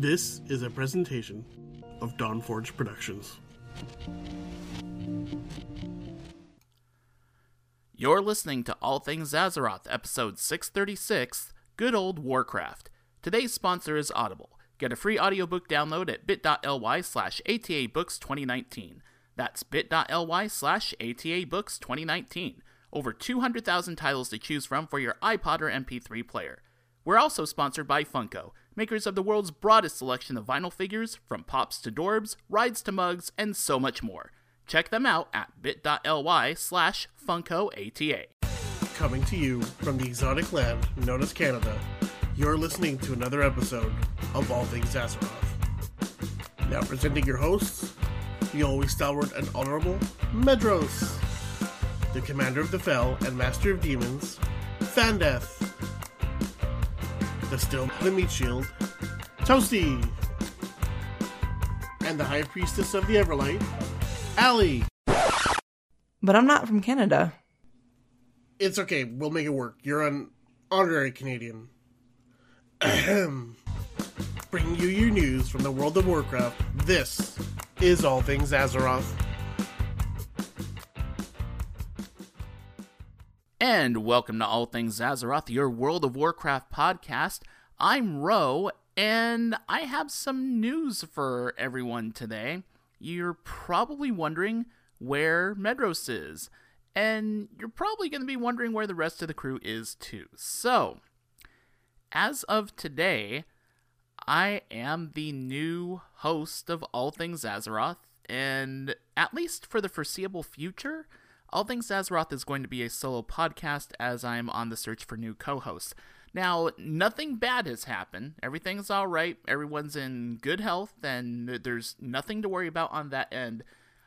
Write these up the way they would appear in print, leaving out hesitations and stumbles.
This is a presentation of Dawnforge Productions. You're listening to All Things Azeroth, episode 636, Good Old Warcraft. Today's sponsor is Audible. Get a free audiobook download at bit.ly/ATABooks2019. That's bit.ly/ATABooks2019. Over 200,000 titles to choose from for your iPod or MP3 player. We're also sponsored by Funko, makers of the world's broadest selection of vinyl figures, from pops to dorbs, rides to mugs, and so much more. Check them out at bit.ly/FunkoATA. Coming to you from the exotic land known as Canada, you're listening to another episode of All Things Azeroth. Now presenting your hosts, the always stalwart and honorable Medros, the commander of the Fel and master of demons, Fandeth, the still the meat shield, Toasty, and the high priestess of the Everlight, Allie. But I'm not from Canada. It's okay, we'll make it work. You're an honorary Canadian. Bringing you your news from the world of Warcraft, this is All Things Azeroth. And welcome to All Things Azeroth, your World of Warcraft podcast. I'm Ro, and I have some news for everyone today. You're probably wondering where Medros is, and you're probably going to be wondering where the rest of the crew is too. So, as of today, I am the new host of All Things Azeroth, and at least for the foreseeable future, All Things Azeroth is going to be a solo podcast as I'm on the search for new co-hosts. Now, nothing bad has happened. Everything's all right. Everyone's in good health, and there's nothing to worry about on that end.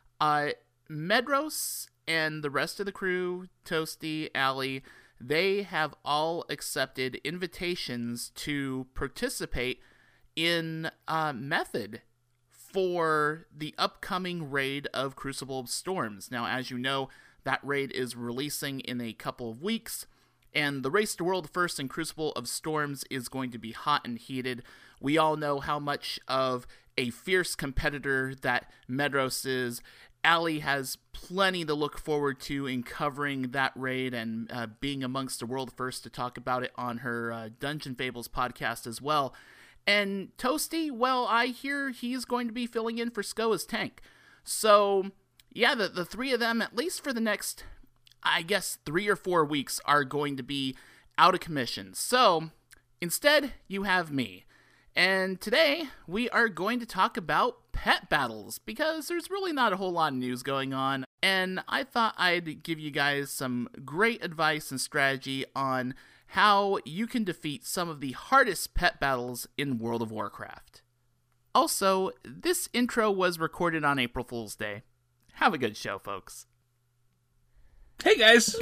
Medros and the rest of the crew, Toasty, Allie, they have all accepted invitations to participate in Method for the upcoming raid of Crucible of Storms. Now, as you know, that raid is releasing in a couple of weeks, and the race to World First in Crucible of Storms is going to be hot and heated. We all know how much of a fierce competitor that Medros is. Allie has plenty to look forward to in covering that raid and being amongst the World First to talk about it on her Dungeon Fables podcast as well. And Toasty, well, I hear he's going to be filling in for Sko as tank. So, yeah, the three of them, at least for the next, I guess, 3 or 4 weeks, are going to be out of commission. So, instead, you have me. And today, we are going to talk about pet battles, because there's really not a whole lot of news going on. And I thought I'd give you guys some great advice and strategy on how you can defeat some of the hardest pet battles in World of Warcraft. Also, this intro was recorded on April Fool's Day. Have a good show, folks. Hey, guys.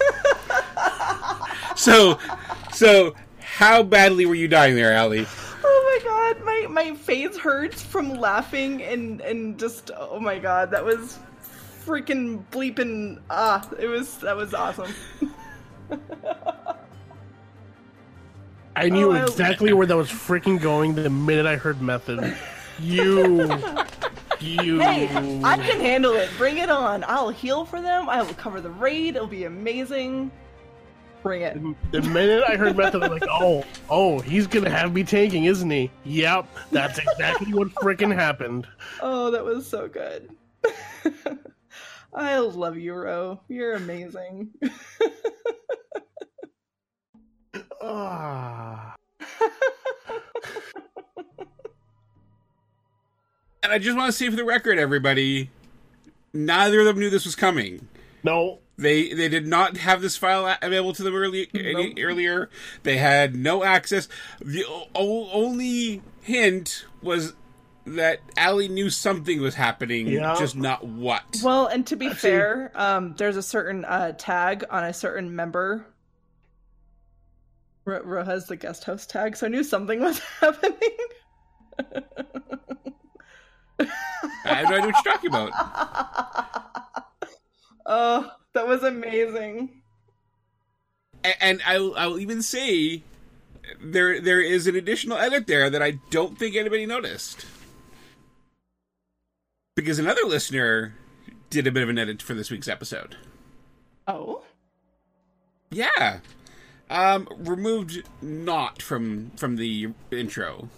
So, how badly were you dying there, Allie? Oh my god, my face hurts from laughing and just, oh my god, that was freaking bleeping, that was awesome. I knew exactly where that was freaking going the minute I heard Method. You. Hey, I can handle it. Bring it on. I'll heal for them. I will cover the raid. It'll be amazing. Bring it. The minute I heard Method, I'm like, oh, he's gonna have me tanking, isn't he? Yep, that's exactly what freaking happened. Oh, that was so good. I love you, Ro. You're amazing. And I just want to say for the record, everybody, neither of them knew this was coming. No. They did not have this file available to them earlier. They had no access. The only hint was that Allie knew something was happening, just not what. Well, and to be fair, there's a certain tag on a certain member. Ro has the guest host tag, so I knew something was happening. I have no idea what you're talking about. Oh, that was amazing. And I'll even say there is an additional edit there that I don't think anybody noticed. Because another listener did a bit of an edit for this week's episode. Oh? Yeah. Removed "not" from the intro.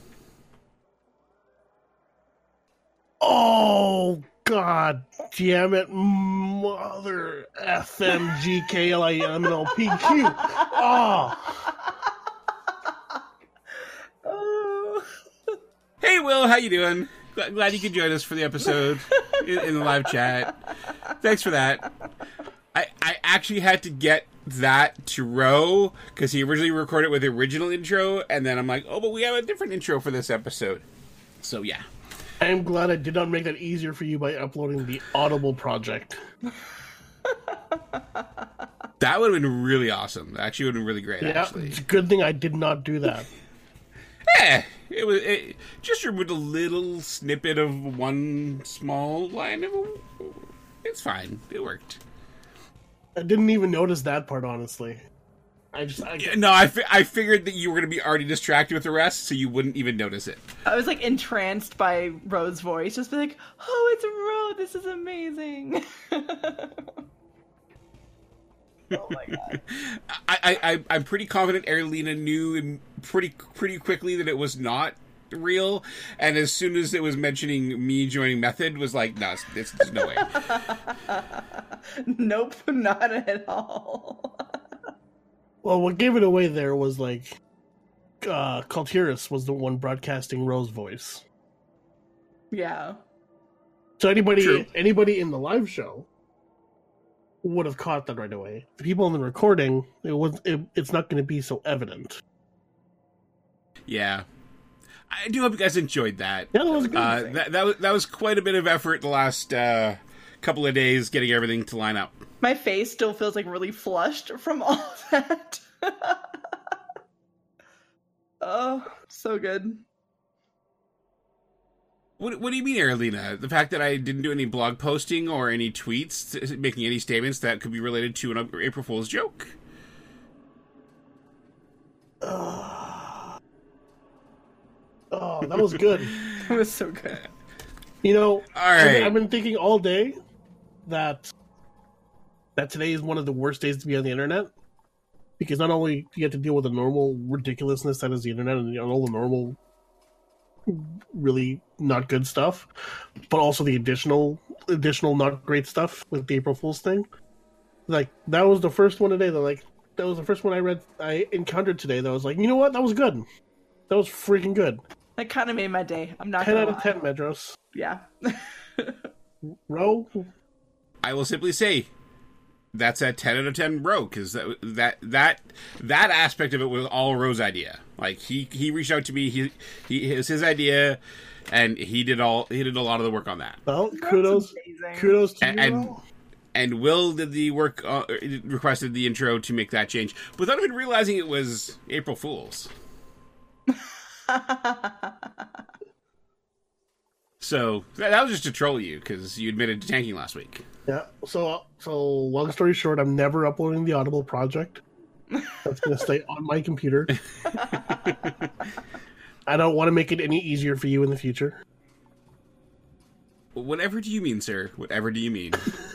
Oh, God damn it, mother FMGKLIMNLPQ. Oh. Hey, Will, how you doing? Glad you could join us for the episode in the live chat. Thanks for that. I actually had to get that to Ro because he originally recorded with the original intro, and then I'm like, oh, but we have a different intro for this episode. So, yeah. I am glad I did not make that easier for you by uploading the Audible project. That would have been really awesome. Actually, would have been really great, actually. It's a good thing I did not do that. Yeah, it just removed a little snippet of one small line. It's fine. It worked. I didn't even notice that part, honestly. I figured that you were going to be already distracted with the rest, so you wouldn't even notice it. I was like entranced by Ro's voice, just be like, oh, it's Ro, this is amazing. Oh my god. I'm pretty confident Airlina knew pretty quickly that it was not real, and as soon as it was mentioning me joining Method, was like, no, there's no way. Nope, not at all. Well, what gave it away there was like Kultiris was the one broadcasting Ro's voice. Yeah. So True. anybody in the live show would have caught that right away. The people in the recording, it's not going to be so evident. Yeah. I do hope you guys enjoyed that. Yeah, that was good. That was quite a bit of effort the last couple of days getting everything to line up. My face still feels like really flushed from all of that. Oh, so good. What do you mean, Airlina? The fact that I didn't do any blog posting or any tweets making any statements that could be related to an April Fool's joke? Oh, that was good. It was so good. You know, all right. I've been thinking all day that today is one of the worst days to be on the internet, because not only do you have to deal with the normal ridiculousness that is the internet and all the normal really not good stuff, but also the additional not great stuff with the April Fool's thing. Like, that was the first one today that was the first one I encountered today that was like, you know what, that was good. That was freaking good. That kind of made my day. I'm not 10 gonna out of 10, Medros. Yeah. Ro? I will simply say that's a 10 out of 10 Ro, because that aspect of it was all Ro's idea. Like, he reached out to me, it was his idea, and he did a lot of the work on that. Well, kudos to you, Ro. And Will did the work, requested the intro to make that change, without even realizing it was April Fool's. So that was just to troll you, because you admitted to tanking last week. Yeah, so long story short, I'm never uploading the Audible project. That's going to stay on my computer. I don't want to make it any easier for you in the future. Whatever do you mean, sir? Whatever do you mean?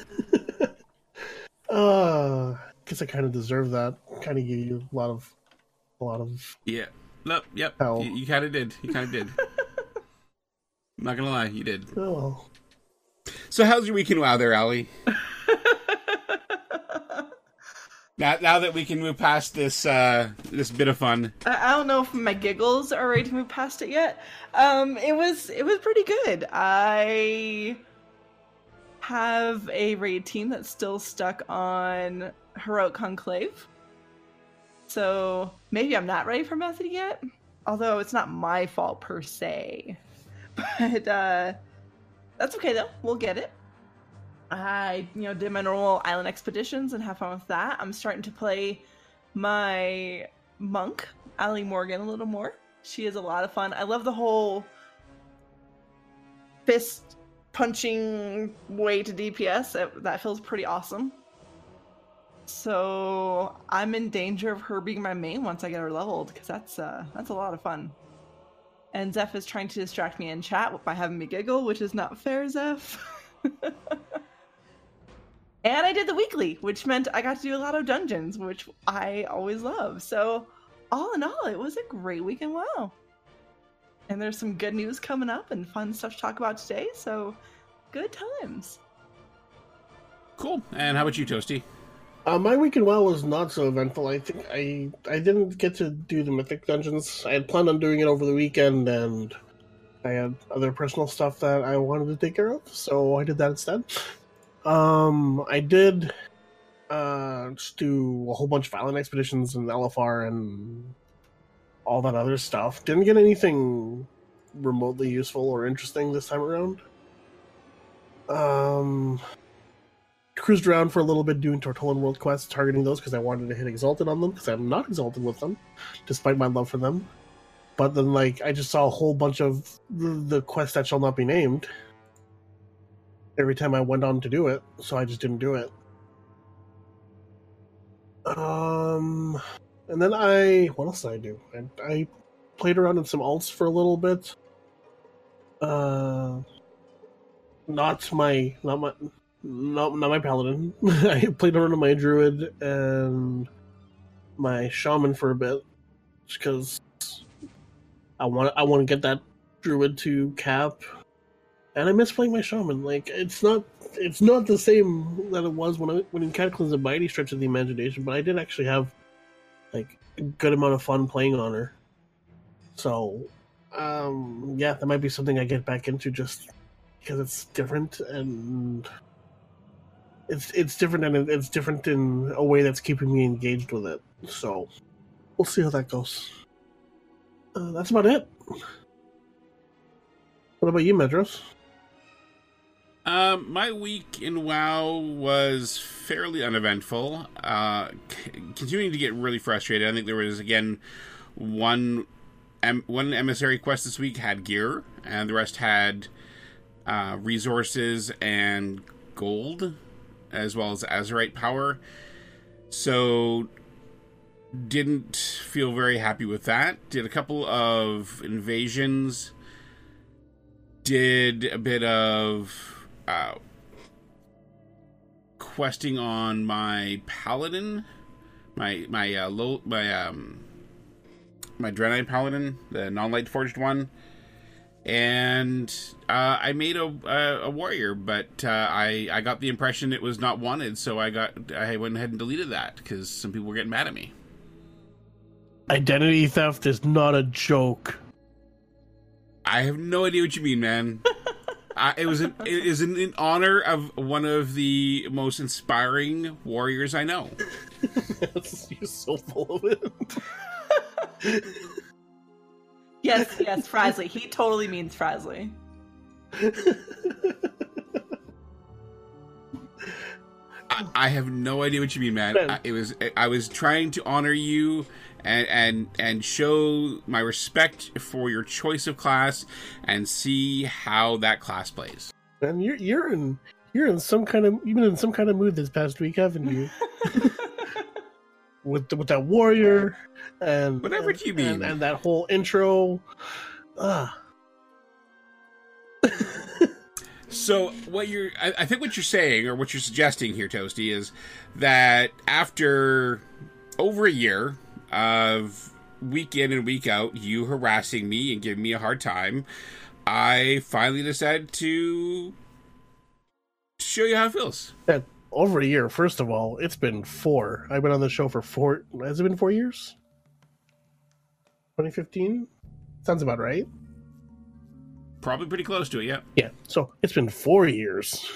Guess I kind of deserve that. Kind of give you a lot of. Yeah. No. Yep. Hell. You kind of did. I'm not gonna lie, you did. Oh well. So how's your weekend WoW there, Allie? Now that we can move past this bit of fun. I don't know if my giggles are ready to move past it yet. It was pretty good. I have a raid team that's still stuck on Heroic Conclave. So maybe I'm not ready for Method yet. Although it's not my fault per se. But that's okay though. We'll get it. I did my normal island expeditions and have fun with that. I'm starting to play my monk, Allie Morgan, a little more. She is a lot of fun. I love the whole fist punching way to DPS. That feels pretty awesome. So I'm in danger of her being my main once I get her leveled, because that's a lot of fun. And Zeph is trying to distract me in chat by having me giggle, which is not fair, Zeph. And I did the weekly, which meant I got to do a lot of dungeons, which I always love. So all in all, it was a great week in WoW. And there's some good news coming up and fun stuff to talk about today, so good times. Cool. And how about you, Toasty? My week in WoW was not so eventful. I think I didn't get to do the Mythic Dungeons. I had planned on doing it over the weekend, and I had other personal stuff that I wanted to take care of, so I did that instead. I did just do a whole bunch of island expeditions and LFR and all that other stuff. Didn't get anything remotely useful or interesting this time around. Cruised around for a little bit doing Tortollan World quests, targeting those because I wanted to hit Exalted on them, because I'm not Exalted with them, despite my love for them. But then, I just saw a whole bunch of the quests that shall not be named every time I went on to do it, so I just didn't do it. And then what else did I do? I played around in some alts for a little bit. Not my paladin. I played around in my druid and my shaman for a bit, because I want to get that druid to cap, and I miss playing my shaman. It's not the same that it was when in Cataclysm by any stretch of the imagination, but I did actually have a good amount of fun playing on her. So yeah, that might be something I get back into, just because it's different, and it's different, and it's different in a way that's keeping me engaged with it. So we'll see how that goes. That's about it. What about you, Medros? My week in WoW was fairly uneventful. Continuing to get really frustrated. I think there was, again, one emissary quest this week had gear, and the rest had resources and gold, as well as Azerite power. So didn't feel very happy with that. Did a couple of invasions. Did a bit of questing on my paladin, my Draenei paladin, the non-light forged one, and I made a warrior, but I got the impression it was not wanted, so I went ahead and deleted that because some people were getting mad at me. Identity theft is not a joke. I have no idea what you mean, man. It was in honor of one of the most inspiring warriors I know. You're so full of it. Yes, Frasley. He totally means Frasley. I have no idea what you mean, man. I was trying to honor you and show my respect for your choice of class and see how that class plays. And you're in some kind of mood this past week, haven't you? with that warrior and whatever you mean, and that whole intro. So I think what you're saying, or what you're suggesting here, Toasty, is that after over a year of week in and week out, you harassing me and giving me a hard time, I finally decided to show you how it feels. Yeah, over a year. First of all, it's been 4. I've been on the show for 4. Has it been 4 years? 2015? Sounds about right. Probably pretty close to it, yeah. Yeah, so it's been 4 years.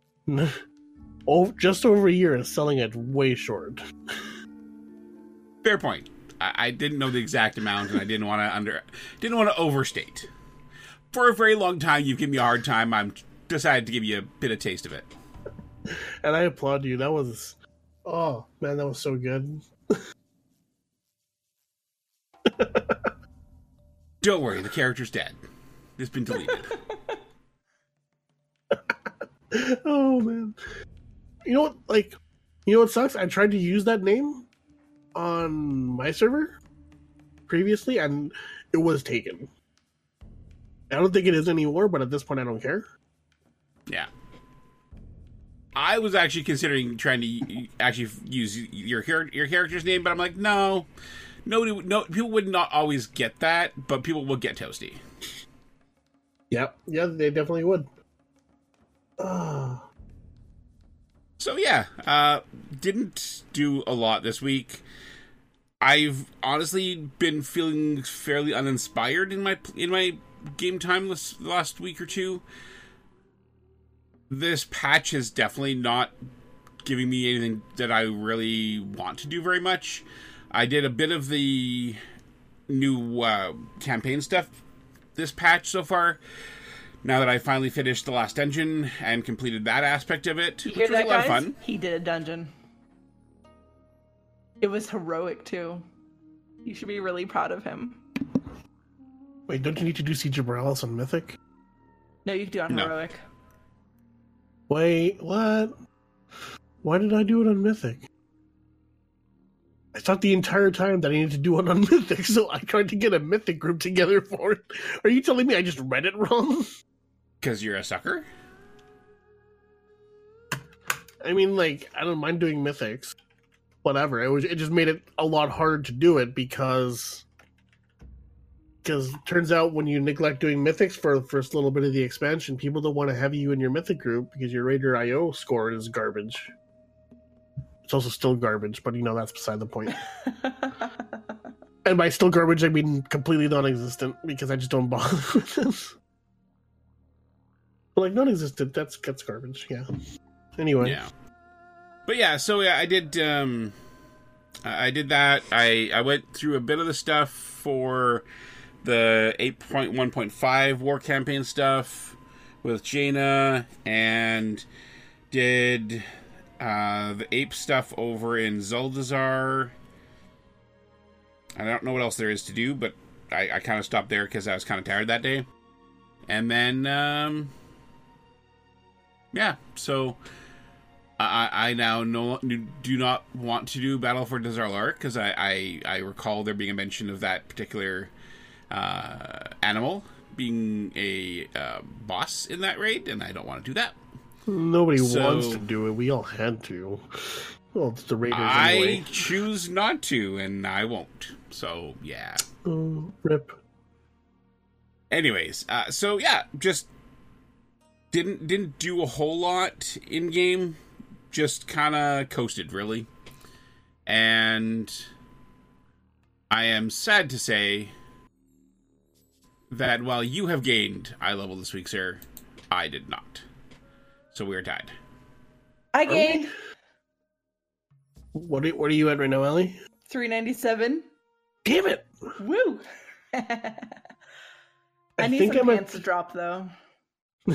Just over a year is selling it way short. Fair point. I didn't know the exact amount, and I didn't want to overstate. For a very long time, you've given me a hard time. I'm decided to give you a bit of taste of it. And I applaud you. That was, oh man, that was so good. Don't worry, the character's dead. It's been deleted. Oh man, you know You know what sucks? I tried to use that name on my server previously, and it was taken. I don't think it is anymore, but at this point, I don't care. Yeah. I was actually considering trying to actually use your character's name, but I'm like, no, people would not always get that, but people will get Toasty. Yeah, they definitely would. So yeah, didn't do a lot this week. I've honestly been feeling fairly uninspired in my game time this last week or two. This patch is definitely not giving me anything that I really want to do very much. I did a bit of the new campaign stuff this patch so far. Now that I finally finished the last dungeon and completed that aspect of it, which was a lot of fun. He did a dungeon. It was heroic too. You should be really proud of him. Wait, don't you need to do Siege of Morales on Mythic? No, you can do it on heroic. Wait, what? Why did I do it on Mythic? I thought the entire time that I needed to do it on Mythic, so I tried to get a Mythic group together for it. Are you telling me I just read it wrong? Because you're a sucker? I mean, like, I don't mind doing Mythics. Whatever. It just made it a lot harder to do it because it turns out when you neglect doing Mythics for the first little bit of the expansion, people don't want to have you in your Mythic group because your Raider IO score is garbage. It's also still garbage, but that's beside the point. And by still garbage, I mean completely non-existent because I just don't bother with this. But like non-existent, that's garbage. Yeah. Anyway. Yeah. But yeah, so yeah, I did that. I went through a bit of the stuff for the 8.1.5 war campaign stuff with Jaina, and did the ape stuff over in Zuldazar. I don't know what else there is to do, but I kind of stopped there because I was kind of tired that day. And then, yeah, so I now do not want to do Battle for Dazar'allarc because I recall there being a mention of that particular animal being a boss in that raid, and I don't want to do that. Nobody wants to do it. We all had to. Well, it's the Raiders anyway. I choose not to, and I won't. So, yeah. Rip. Anyways, so yeah, just didn't do a whole lot in game. Just kind of coasted, really. And I am sad to say that while you have gained eye level this week, sir, I did not. So we're tied. I gained. What are you at right now, Ellie? 397. Damn it! Woo! I need some pants to drop, though. I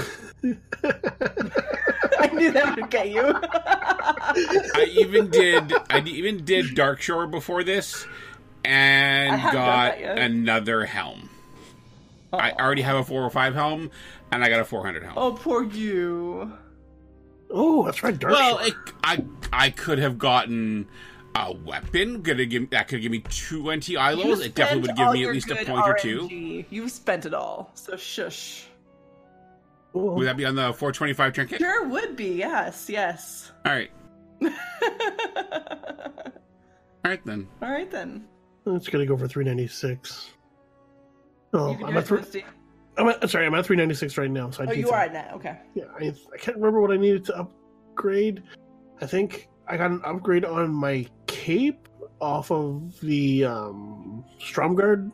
knew that would get you. I even did Darkshore before this, and got another helm. Oh. I already have a 405 helm, and I got a 400 helm. Oh, poor you. Oh, that's right, Darkshore. Well, I could have gotten a weapon that could give me 20 eye levels. It definitely would give me at least a point or two. You've spent it all, so shush. Ooh. Would that be on the 425 trinket? Sure would be, yes. All right. All right, then. It's going to go for 396. Oh, I'm at 396 right now. So you are at that, okay. Yeah, I can't remember what I needed to upgrade. I think I got an upgrade on my cape off of the Stromgarde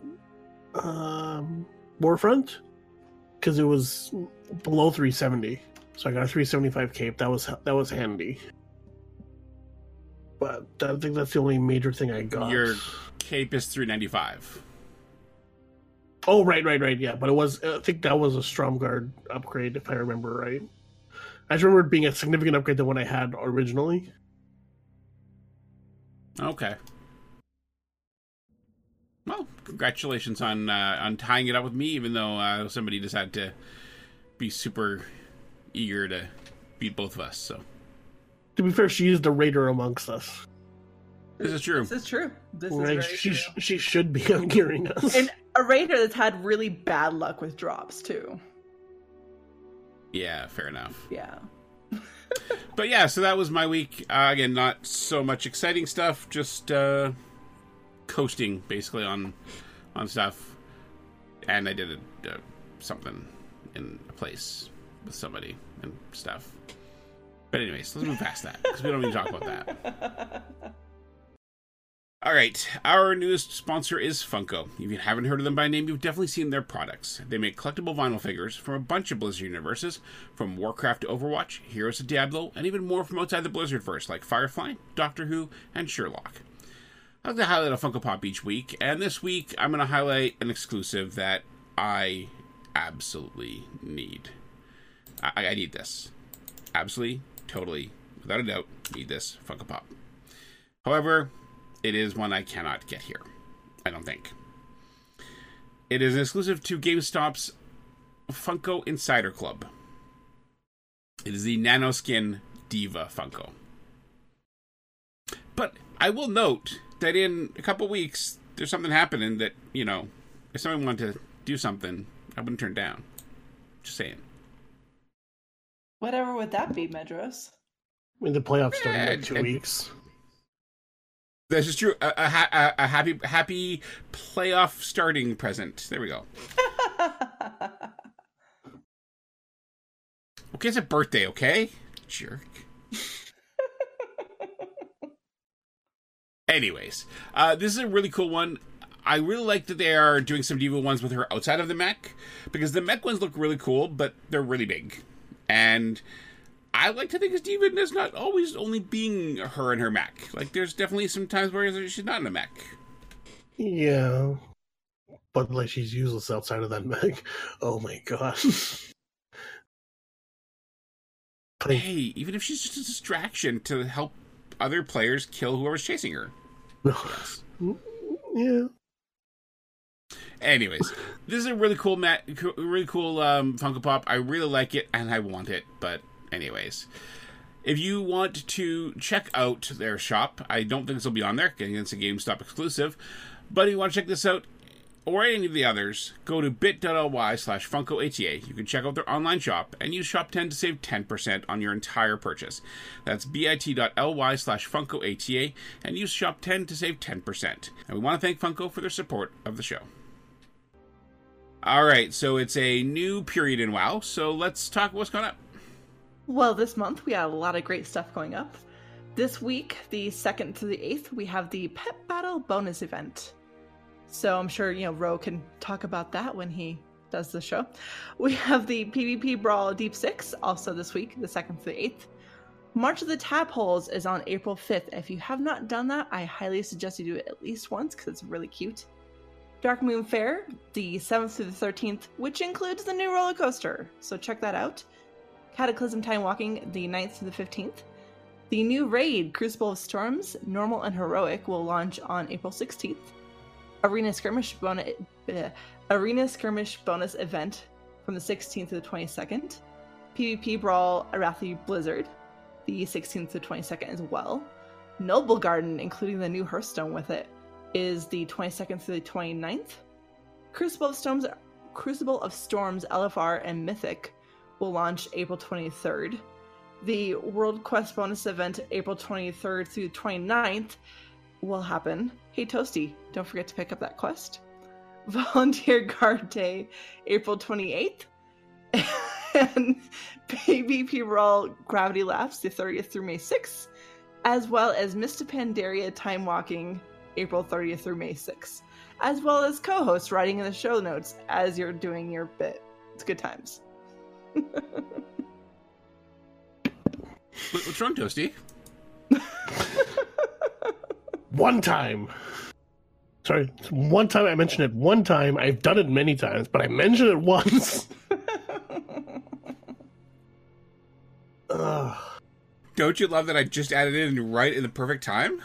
Warfront, because it was below 370. So I got a 375 cape. That was handy. But I think that's the only major thing I got. Your cape is 395. Oh, right, yeah. But I think that was a Stromgarde upgrade, if I remember right. I just remember it being a significant upgrade than what I had originally. Okay. Well, congratulations on tying it up with me, even though somebody decided to be super eager to beat both of us. So To be fair, she is the raider amongst us. This is true. This is true. This is Like, very she true. she should be gearing us. And a raider that's had really bad luck with drops too. Yeah, fair enough. Yeah. But yeah, so that was my week. Again, not so much exciting stuff, just coasting basically on stuff. And I did something in a place with somebody and stuff. But anyways, let's move past that because we don't need to talk about that. All right, our newest sponsor is Funko. If you haven't heard of them by name, you've definitely seen their products. They make collectible vinyl figures from a bunch of Blizzard universes, from Warcraft to Overwatch, Heroes to Diablo, and even more from outside the Blizzardverse, like Firefly, Doctor Who, and Sherlock. I like to highlight a Funko Pop each week, and this week I'm going to highlight an exclusive that I absolutely need. I need this. Absolutely, totally, without a doubt, need this Funko Pop. However, it is one I cannot get here. I don't think. It is exclusive to GameStop's Funko Insider Club. It is the Nanoskin Diva Funko. But I will note that in a couple weeks, there's something happening that, you know, if someone wanted to do something, I wouldn't turn down. Just saying. Whatever would that be, Medros? I mean, the playoffs start in like 2 and- weeks. This is true. A happy playoff starting present. There we go. Okay, it's a birthday, okay? Jerk. Anyways, this is a really cool one. I really like that they are doing some Diva ones with her outside of the mech, because the mech ones look really cool, but they're really big. And I like to think of Diva as not always only being her and her mech. Like, there's definitely some times where she's not in a mech. Yeah. But like she's useless outside of that mech. Oh my god. Hey, even if she's just a distraction to help other players kill whoever's chasing her. Yes. Yeah. Anyways, this is a really cool Funko Pop. I really like it, and I want it, but anyways. If you want to check out their shop, I don't think this will be on there, getting it's a GameStop exclusive, but if you want to check this out, or any of the others, go to bit.ly/FunkoATA. You can check out their online shop and use Shop10 to save 10% on your entire purchase. That's bit.ly/FunkoATA and use Shop10 to save 10%. And we want to thank Funko for their support of the show. Alright, so it's a new period in WoW, so let's talk what's going up. Well, this month we got a lot of great stuff going up. This week, the 2nd to the 8th, we have the Pet Battle bonus event. So I'm sure, Ro can talk about that when he does the show. We have the PvP Brawl Deep 6, also this week, the 2nd to the 8th. March of the Tadpoles is on April 5th. If you have not done that, I highly suggest you do it at least once, because it's really cute. Dark Moon Fair, the 7th through the 13th, which includes the new roller coaster, so check that out. Cataclysm Time Walking, the 9th through the 15th. The new raid, Crucible of Storms, Normal and Heroic, will launch on April 16th. Arena Skirmish bonus event from the 16th to the 22nd. PvP Brawl Arathi Blizzard, the 16th to the 22nd as well. Noble Garden, including the new Hearthstone with it, is the 22nd through the 29th. Crucible of Storms LFR and Mythic will launch April 23rd. The World Quest bonus event, April 23rd through the 29th, will happen. Hey Toasty, don't forget to pick up that quest. Volunteer Guard Day, April 28th. And PvP Brawl Gravity Laps, the 30th through May 6th. As well as Mr. Pandaria Time Walking, April 30th through May 6th. As well as co-hosts writing in the show notes as you're doing your bit. It's good times. What's wrong, Toasty? One time. Sorry, one time I mentioned it one time. I've done it many times, but I mentioned it once. Don't you love that I just added it in right in the perfect time?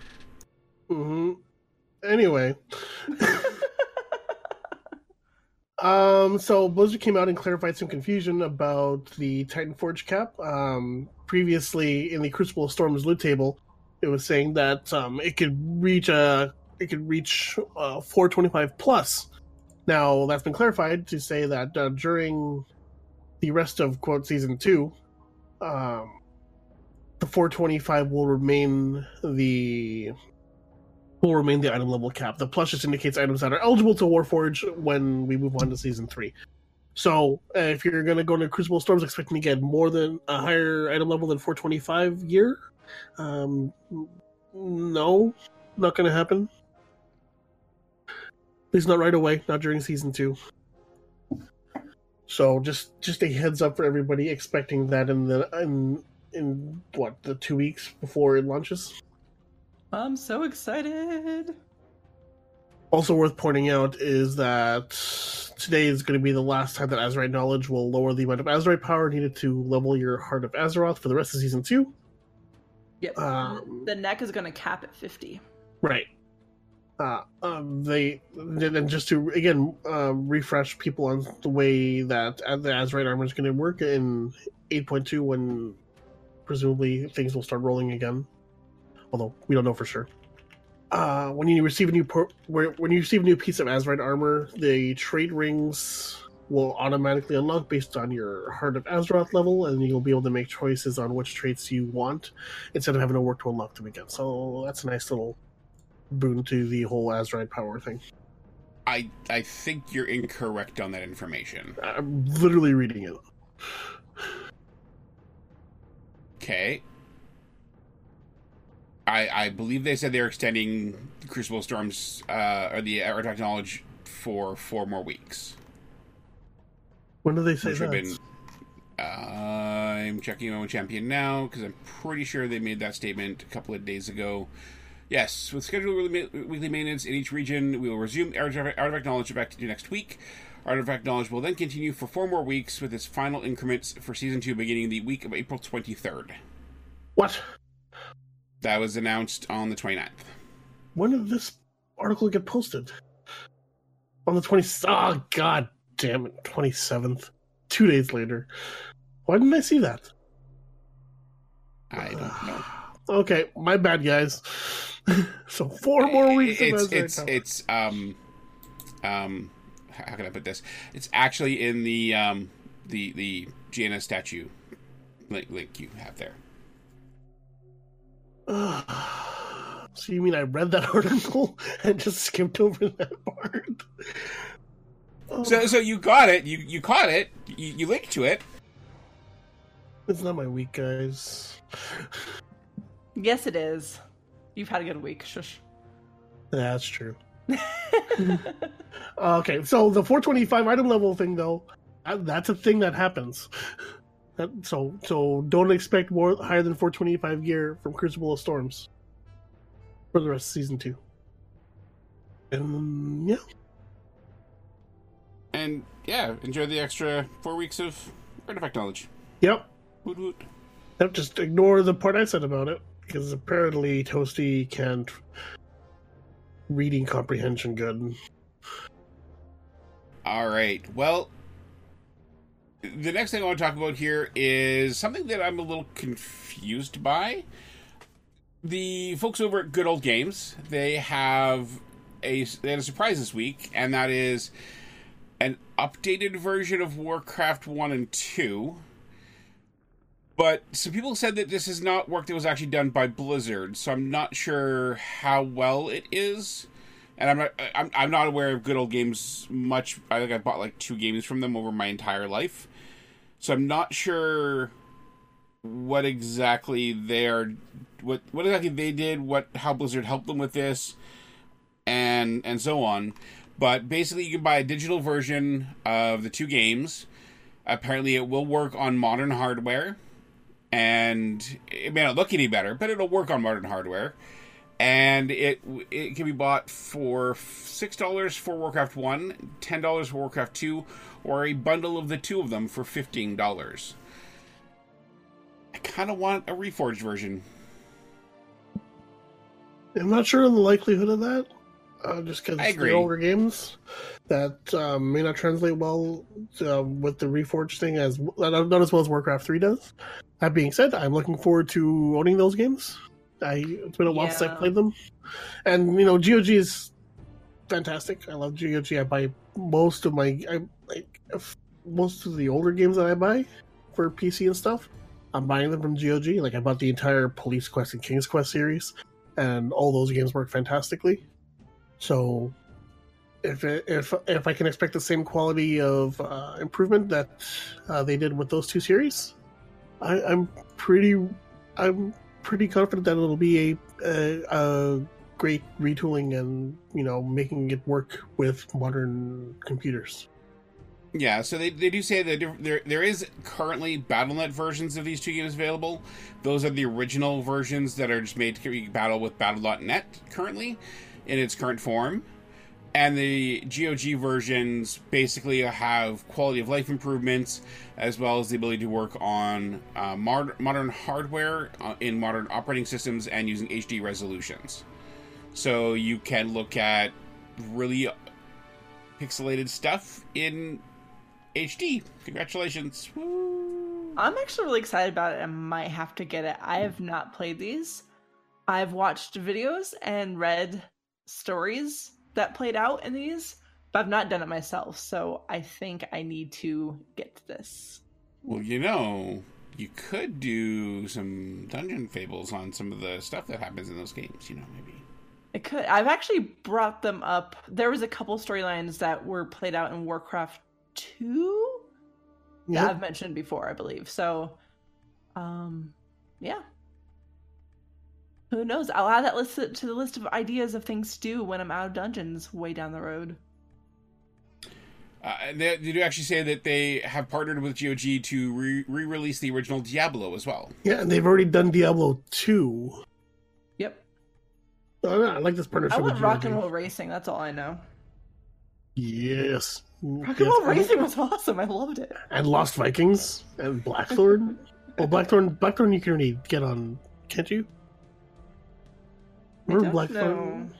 Mm-hmm. Anyway. So Blizzard came out and clarified some confusion about the Titan Forge cap. Previously, in the Crucible of Storms loot table, it was saying that it could reach 425 plus. Now that's been clarified to say that during the rest of quote season 2, the 425 will remain the item level cap. The plus just indicates items that are eligible to Warforge when we move on to season 3. So if you're going to go into Crucible of Storms expecting to get more than a higher item level than 425 gear, no, not going to happen. At least not right away, not during season 2. So just a heads up for everybody expecting that in the 2 weeks before it launches. I'm so excited. Also worth pointing out is that today is going to be the last time that Azerite Knowledge will lower the amount of Azerite power needed to level your Heart of Azeroth for the rest of Season 2. Yep. The neck is going to cap at 50. Right. They and just to again refresh people on the way that the Azerite armor is going to work in 8.2 when presumably things will start rolling again. Although we don't know for sure. When you receive a new piece of Azerite armor, the trait rings will automatically unlock based on your Heart of Azeroth level, and you'll be able to make choices on which traits you want instead of having to work to unlock them again. So that's a nice little boon to the whole Azerite power thing. I think you're incorrect on that information. I'm literally reading it. Okay. I believe they said they're extending the Crucible Storms or the Artifact Knowledge for 4 more weeks. When do they say that? I'm checking on Champion now because I'm pretty sure they made that statement a couple of days ago. Yes, with scheduled weekly maintenance in each region, we will resume Artifact Knowledge effective next week. Artifact Knowledge will then continue for 4 more weeks with its final increments for Season 2 beginning the week of April 23rd. What? That was announced on the 29th. When did this article get posted? On the 20th. Oh, god damn it. 27th. 2 days later. Why didn't I see that? I don't know. Okay, my bad, guys. So 4 more weeks. It's how can I put this? It's actually in the GNS statue link you have there. So you mean I read that article and just skipped over that part? So you got it. You caught it. You linked to it. It's not my week, guys. Yes, it is. You've had a good week. Shush. That's true. Okay, so the 425 item level thing, though, that's a thing that happens. So don't expect more higher than 425 gear from Crucible of Storms for the rest of Season 2. And yeah, enjoy the extra 4 weeks of Artifact Knowledge. Yep. Woot woot. Yep, just ignore the part I said about it, because apparently Toasty can't reading comprehension good. Alright, well, the next thing I want to talk about here is something that I'm a little confused by. The folks over at Good Old Games, they had a surprise this week, and that is an updated version of Warcraft 1 and 2. But some people said that this is not work that was actually done by Blizzard, so I'm not sure how well it is. And I'm not aware of Good Old Games much. I think I bought like 2 games from them over my entire life. So I'm not sure what exactly what exactly they did, how Blizzard helped them with this, and so on. But basically, you can buy a digital version of the 2 games. Apparently, it will work on modern hardware, and it may not look any better, but it'll work on modern hardware. And it can be bought for $6 for Warcraft 1, $10 for Warcraft 2, or a bundle of the 2 of them for $15. I kind of want a Reforged version. I'm not sure of the likelihood of that. just because I agree. they're older games that may not translate well with the Reforged thing not as well as Warcraft 3 does. That being said, I'm looking forward to owning those games. It's been a while since I played them, and GOG is fantastic. I love GOG. I buy most of the older games that I buy for PC and stuff. I'm buying them from GOG. Like, I bought the entire Police Quest and King's Quest series, and all those games work fantastically. So, if I can expect the same quality of improvement that they did with those two series, I'm pretty confident that it'll be a great retooling and making it work with modern computers. Yeah, so they do say that there is currently Battle.net versions of these two games available. Those are the original versions that are just made to battle with Battle.net currently in its current form. And the GOG versions basically have quality of life improvements, as well as the ability to work on modern hardware in modern operating systems and using HD resolutions. So you can look at really pixelated stuff in HD. Congratulations. Woo. I'm actually really excited about it and might have to get it. I have not played these. I've watched videos and read stories that played out in these, but I've not done it myself, so I think I need to get to this. Well, you could do some Dungeon Fables on some of the stuff that happens in those games, maybe. It could. I've actually brought them up. There was a couple storylines that were played out in Warcraft 2 that I've mentioned before, I believe. So, yeah. Who knows? I'll add that list to the list of ideas of things to do when I'm out of dungeons way down the road. They do actually say that they have partnered with GOG to re-release the original Diablo as well. Yeah, and they've already done Diablo 2. Yep. I like this partnership. I want Rock and Roll Racing. That's all I know. Yes. Rock and Roll Racing was awesome. I loved it. And Lost Vikings and Blackthorn. Well, Blackthorn you can already get on, can't you? Remember Blackthorn?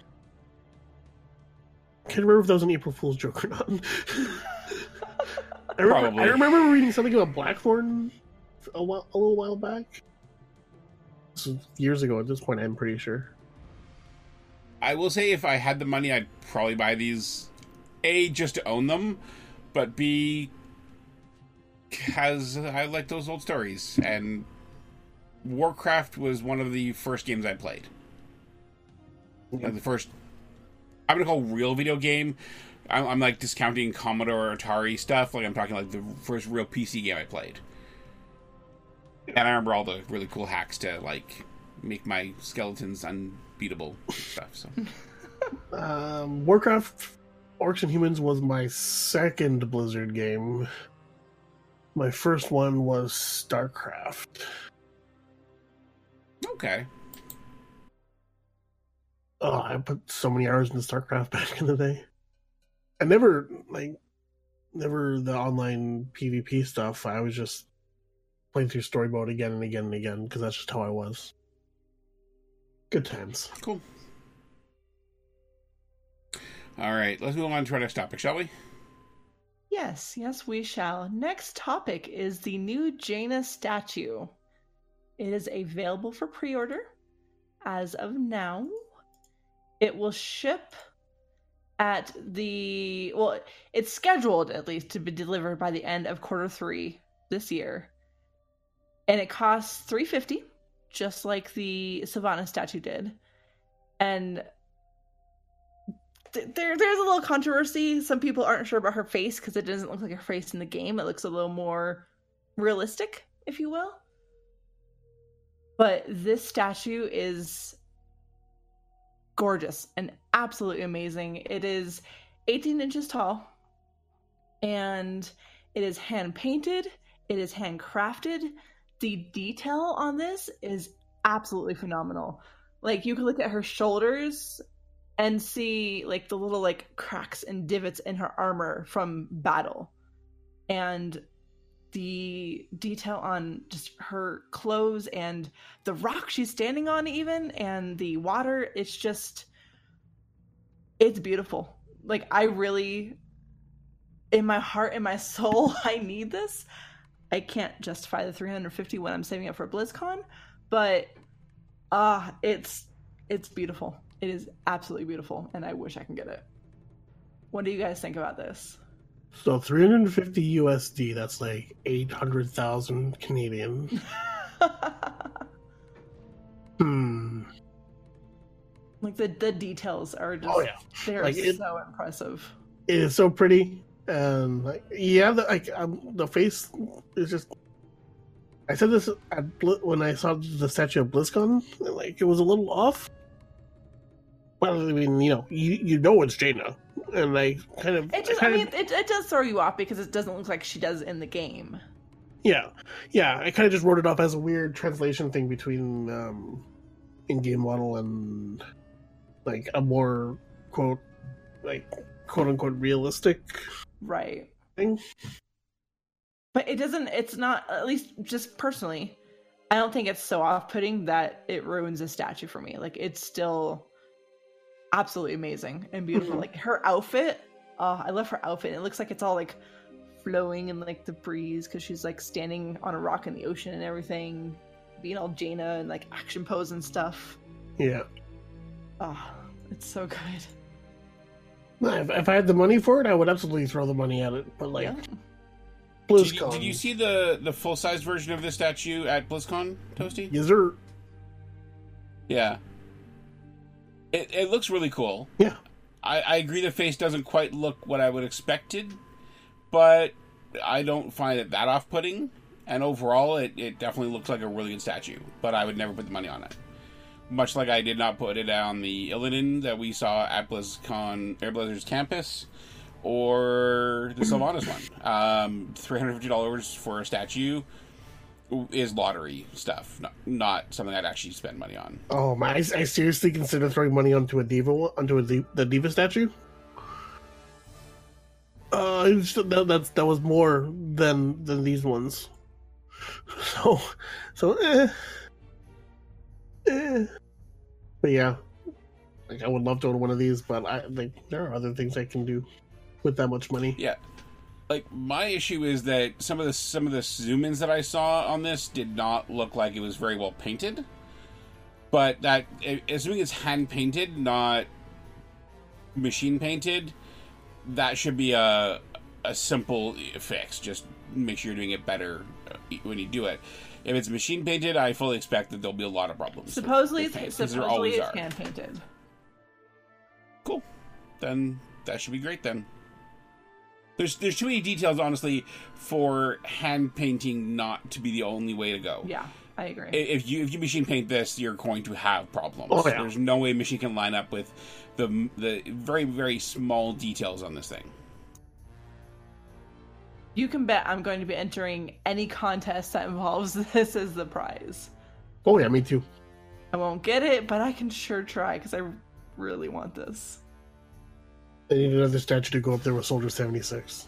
Can't remember if that was an April Fool's joke or not. I remember reading something about Blackthorn a little while back. This was years ago at this point, I'm pretty sure. I will say if I had the money, I'd probably buy these. A, just to own them, but B, because I like those old stories. And Warcraft was one of the first games I played. The first, I'm going to call real video game. I'm like discounting Commodore, Atari stuff. Like I'm talking like the first real PC game I played. And I remember all the really cool hacks to like make my skeletons unbeatable stuff. So, Warcraft Orcs and Humans was my second Blizzard game. My first one was StarCraft. Okay. Oh, I put so many hours into StarCraft back in the day. I never the online PvP stuff. I was just playing through story mode again and again and again because that's just how I was. Good times. Cool. All right, let's move on to our next topic, shall we? Yes, we shall. Next topic is the new Jaina statue. It is available for pre-order as of now. It will ship at it's scheduled at least to be delivered by the end of Q3 this year. And it costs $350, just like the Sylvanas statue did. And there's a little controversy. Some people aren't sure about her face because it doesn't look like her face in the game. It looks a little more realistic, if you will. But this statue is gorgeous and absolutely amazing. It is 18 inches tall, and it is hand painted. It is handcrafted. The detail on this is absolutely phenomenal. Like, you can look at her shoulders and see like the little like cracks and divots in her armor from battle, and the detail on just her clothes and the rock she's standing on even, and the water. It's just It's beautiful. Like, I really, in my heart, in my soul, I need this. I can't justify the 350 when I'm saving it for BlizzCon, but it's beautiful. It is absolutely beautiful, and I wish I can get it. What do you guys think about this? So 350 USD, that's like 800,000 Canadian. Like the details are just they're like so impressive. It is so pretty, and the face is just. I said this when I saw the statue of BlizzCon, like it was a little off. Well, I mean, you know it's Jaina, and I kind of. It does throw you off because it doesn't look like she does in the game. Yeah. I kind of just wrote it off as a weird translation thing between in-game model and like a more quote unquote realistic thing. But it's not, at least just personally, I don't think it's so off-putting that it ruins a statue for me. Like, it's still absolutely amazing and beautiful. Like, her outfit, I love her outfit. It looks like it's all like flowing in like the breeze because she's like standing on a rock in the ocean and everything, being all Jaina and like action pose and stuff. Yeah. It's so good. If I had the money for it, I would absolutely throw the money at it. But like, BlizzCon. Did you see the full size version of the statue at BlizzCon, Toasty? Yes, sir. Yeah. It looks really cool. Yeah. I agree the face doesn't quite look what I would expected, but I don't find it that off-putting. And overall, it definitely looks like a really good statue. But I would never put the money on it. Much like I did not put it on the Illidan that we saw at BlizzCon Airblazers campus, or the Sylvanas one. $350 for a statue is lottery stuff, not something I'd actually spend money on. Oh my! I seriously consider throwing money onto the Diva statue. That was more than these ones. But yeah, like I would love to own one of these, but I think there are other things I can do with that much money. Yeah, like my issue is that some of the zoom-ins that I saw on this did not look like it was very well painted. But that, assuming it's hand painted, not machine painted, that should be a simple fix. Just make sure you're doing it better when you do it. If it's machine painted, I fully expect that there'll be a lot of problems. Supposedly it's hand painted. Cool. Then that should be great then. There's too many details, honestly, for hand painting not to be the only way to go. Yeah, I agree. If you machine paint this, you're going to have problems. Oh, yeah. There's no way a machine can line up with the very, very small details on this thing. You can bet I'm going to be entering any contest that involves this as the prize. Oh yeah, me too. I won't get it, but I can sure try because I really want this. I need another statue to go up there with Soldier 76.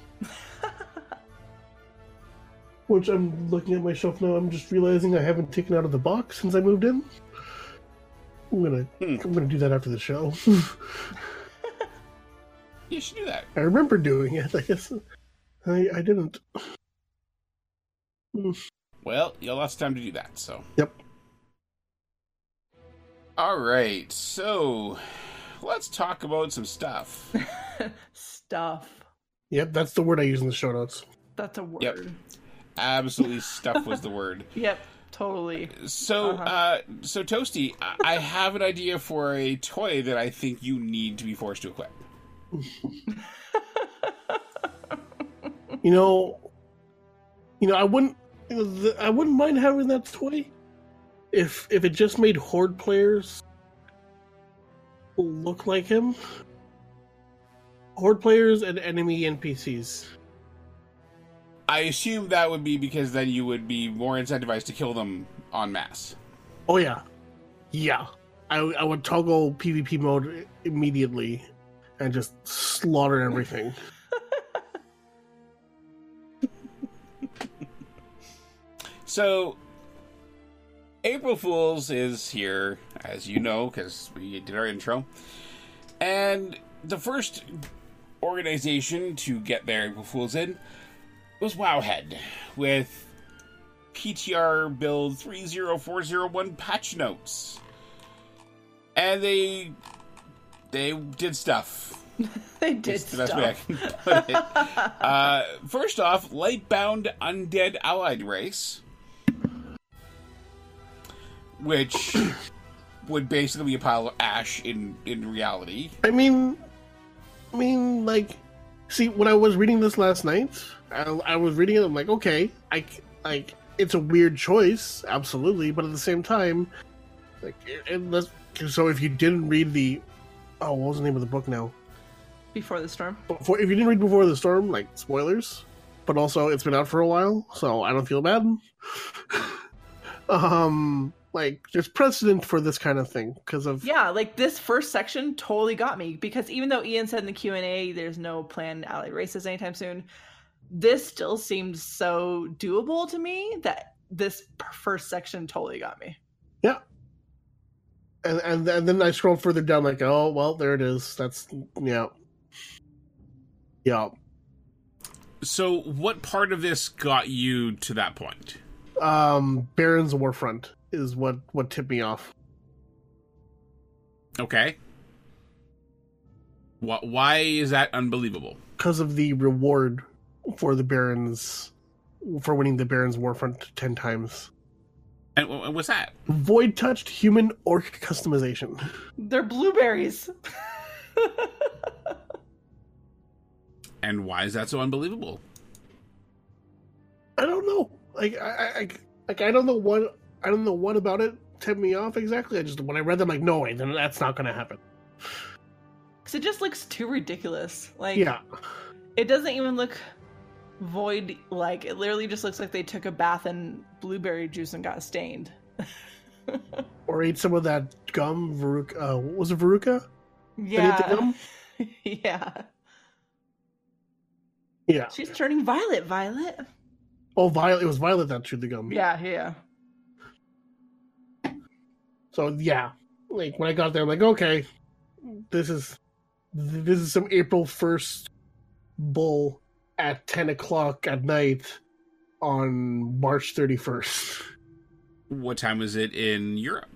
Which I'm looking at my shelf now, I'm just realizing I haven't taken out of the box since I moved in. I'm gonna do that after the show. You should do that. I remember doing it, I guess. I didn't. Well, you have lots of time to do that, so. Yep. Alright, so let's talk about some stuff. Stuff. Yep, that's the word I use in the show notes. That's a word. Yep. Absolutely, stuff was the word. Yep, totally. So, so Toasty, I have an idea for a toy that I think you need to be forced to equip. I wouldn't mind having that toy if it just made Horde players look like him. Horde players and enemy NPCs. I assume that would be because then you would be more incentivized to kill them en masse. Oh yeah. Yeah. I would toggle PvP mode immediately and just slaughter everything. So, April Fool's is here, as you know, because we did our intro. And the first organization to get their April Fools in was Wowhead, with PTR build 30401 patch notes. And they did stuff. They did It's the stuff. best way I can put it. First off, Lightbound Undead Allied Race, which would basically be a pile of ash in reality. I mean, like, see, when I was reading this last night, I was reading it. I'm like, okay, it's a weird choice, absolutely, but at the same time, like, so if you didn't read what was the name of the book now? Before the storm. If you didn't read Before the Storm, like, spoilers, but also it's been out for a while, so I don't feel bad. Like, there's precedent for this kind of thing because of Like this first section totally got me, because even though Ian said in the Q&A there's no planned allied races anytime soon, this still seemed so doable to me that this first section totally got me. Yeah. And then I scrolled further down, like, oh, well, there it is. That's, yeah. Yeah. So, what part of this got you to that point? Baron's Warfront is what tipped me off. Okay. Why is that unbelievable? Because of the reward for the Barons, for winning the Baron's Warfront 10 times. And what's that? Void touched human orc customization. They're blueberries. And why is that so unbelievable? I don't know. Like I don't know what about it tipped me off exactly. I just, when I read them, like, no way, then that's not going to happen. Because it just looks too ridiculous. Like, Yeah. it doesn't even look void. Like, it literally just looks like they took a bath in blueberry juice and got stained. Or ate some of that gum, Veruca. Was it Veruca? Yeah. That ate the gum? Yeah. Yeah. She's turning violet. Oh, Violet. It was Violet that chewed the gum. Yeah. So yeah, like, when I got there, I'm like, okay, this is some April 1st bull at 10 o'clock at night on March 31st. What time was it in Europe?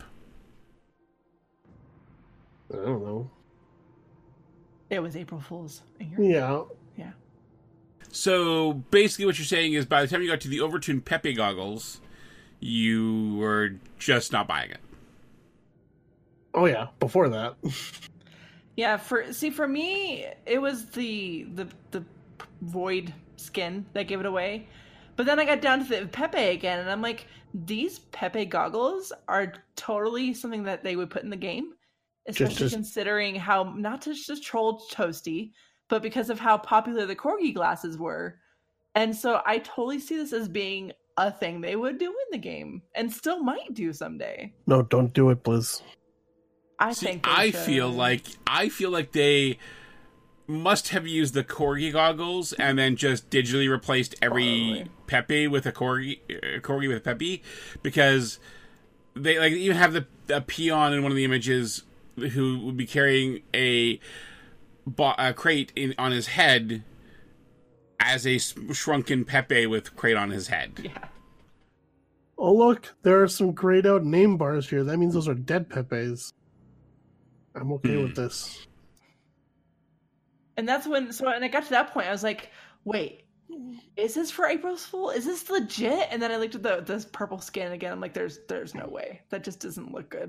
I don't know. It was April Fool's. in Europe. Yeah. Yeah. So basically what you're saying is by the time you got to the overtuned Pepe goggles, you were just not buying it. Oh yeah, before that. Yeah, for me, it was the void skin that gave it away. But then I got down to the Pepe again, and I'm like, these Pepe goggles are totally something that they would put in the game, especially considering how, not to just troll Toasty, but because of how popular the Corgi glasses were. And so I totally see this as being a thing they would do in the game, and still might do someday. No, don't do it, Blizz. I feel like they must have used the Corgi goggles and then just digitally replaced every Pepe with a Corgi with a Pepe, because they like even have the peon in one of the images who would be carrying a crate on his head as a shrunken Pepe with crate on his head. Yeah. Oh look, there are some grayed out name bars here. That means those are dead Pepes. I'm okay with this. And that's when I got to that point, I was like, wait, is this for April's Fool? Is this legit? And then I looked at this purple skin again. I'm like, there's no way. That just doesn't look good.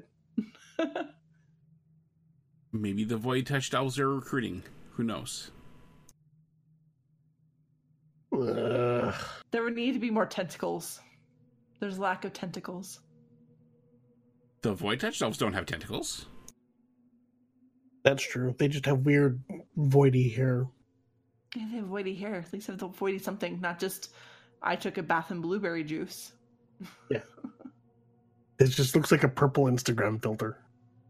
Maybe the Void Touch dolls are recruiting. Who knows? Ugh. There would need to be more tentacles. There's lack of tentacles. The Void Touch dolls don't have tentacles. That's true. They just have weird voidy hair. Yeah, they have voidy hair. At least have the voidy something, not just I took a bath in blueberry juice. Yeah. It just looks like a purple Instagram filter.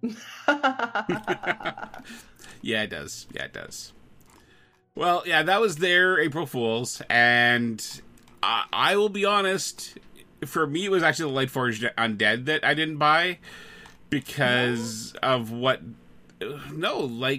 Yeah, it does. Well, yeah, that was their April Fools, and I will be honest, for me it was actually the Lightforged Undead that I didn't buy because of what... No, like,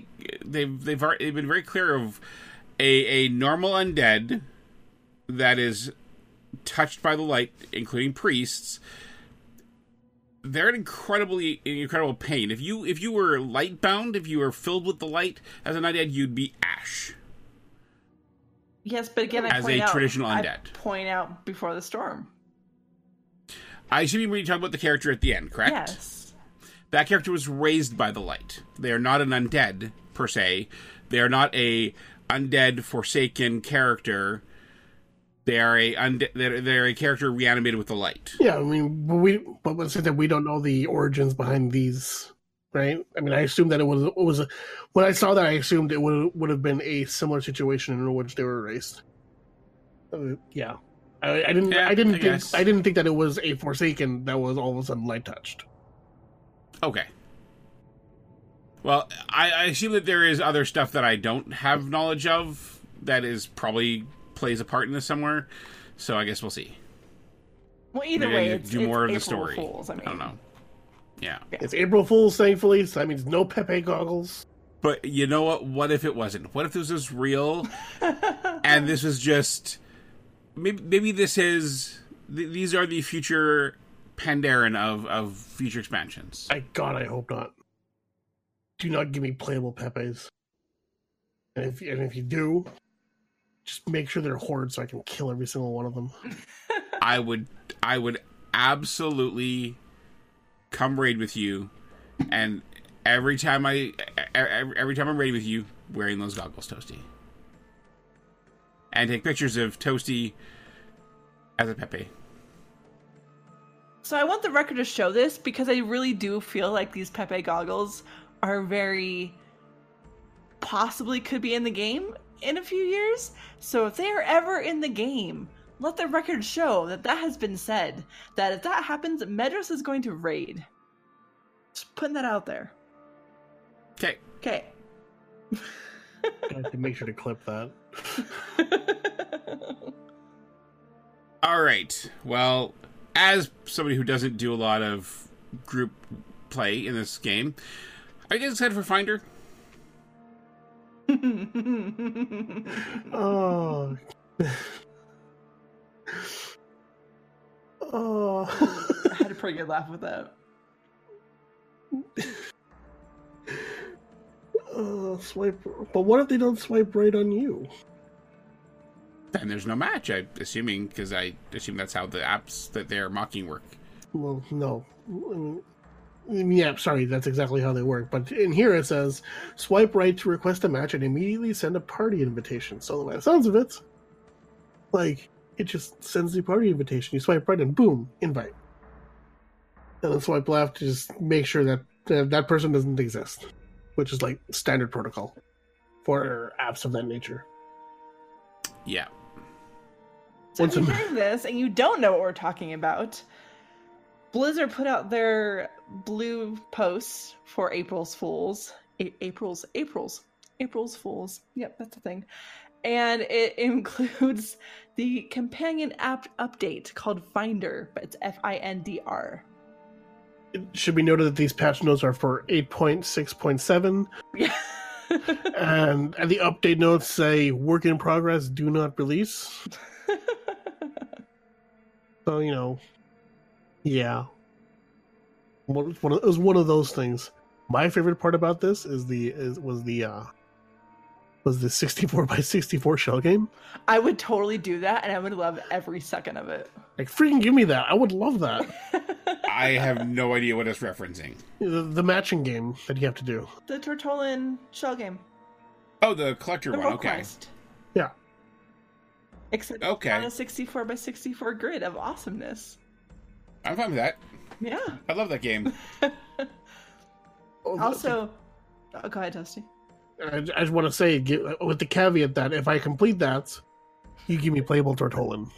they've been very clear of a normal undead that is touched by the light, including priests. They're in incredible pain. If you were light bound, if you were filled with the light as an undead, you'd be ash. Yes, but again, as a traditional undead. I point out before the storm. I assume when you talk about the character at the end, correct? Yes. That character was raised by the light. They are not an undead per se. They are not a undead forsaken character. They are they're a character reanimated with the light. Yeah, I mean, but let's say that we don't know the origins behind these, right? I mean, I assumed that it was when I saw that, I assumed it would have been a similar situation in which they were raised. Yeah, I didn't think that it was a Forsaken that was all of a sudden light touched. Okay. Well, I assume that there is other stuff that I don't have knowledge of that is probably plays a part in this somewhere. So I guess we'll see. Well, either way, it's more of April the story. Fools, I don't know. Yeah. It's April Fool's, thankfully, so that means no Pepe goggles. But you know what? What if it wasn't? What if this was real and this was just... Maybe this is... These are the future Pandaren of future expansions. God, I hope not. Do not give me playable Pepes. And if you do, just make sure they're hordes so I can kill every single one of them. I would absolutely come raid with you, and every time I'm raiding with you, wearing those goggles, Toasty, and take pictures of Toasty as a Pepe. So I want the record to show this because I really do feel like these Pepe goggles are very possibly could be in the game in a few years. So if they are ever in the game, let the record show that has been said. That if that happens, Medros is going to raid. Just putting that out there. Okay. I have to make sure to clip that. All right. Well, as somebody who doesn't do a lot of group play in this game, are you guys excited for Finder? Oh. I had a pretty good laugh with that. Swipe. But what if they don't swipe right on you? Then there's no match, I'm assuming, because I assume that's how the apps that they're mocking work. Well, no. Yeah, sorry, that's exactly how they work. But in here it says, swipe right to request a match and immediately send a party invitation. So by the sounds of it, like, it just sends the party invitation. You swipe right and boom, invite. And then swipe left to just make sure that that person doesn't exist, which is like standard protocol for apps of that nature. Yeah. So if you're hearing this and you don't know what we're talking about, Blizzard put out their blue posts for April's Fools. April's Fools. Yep, that's a thing. And it includes the companion app update called Finder, but it's Findr. It should be noted that these patch notes are for 8.6.7. Yeah. And the update notes say work in progress, do not release. So, yeah. It was one of those things. My favorite part about this was the 64x64 shell game. I would totally do that, and I would love every second of it. Like, freaking give me that. I would love that. I have no idea what it's referencing. The matching game that you have to do. The Tortollan shell game. Oh, the collector one. Okay. Quest. Yeah. Except on a 64x64 grid of awesomeness. I'm fine with that. Yeah. I love that game. Also, go ahead, Dusty. I just want to say, with the caveat that if I complete that, you give me playable Tortollan.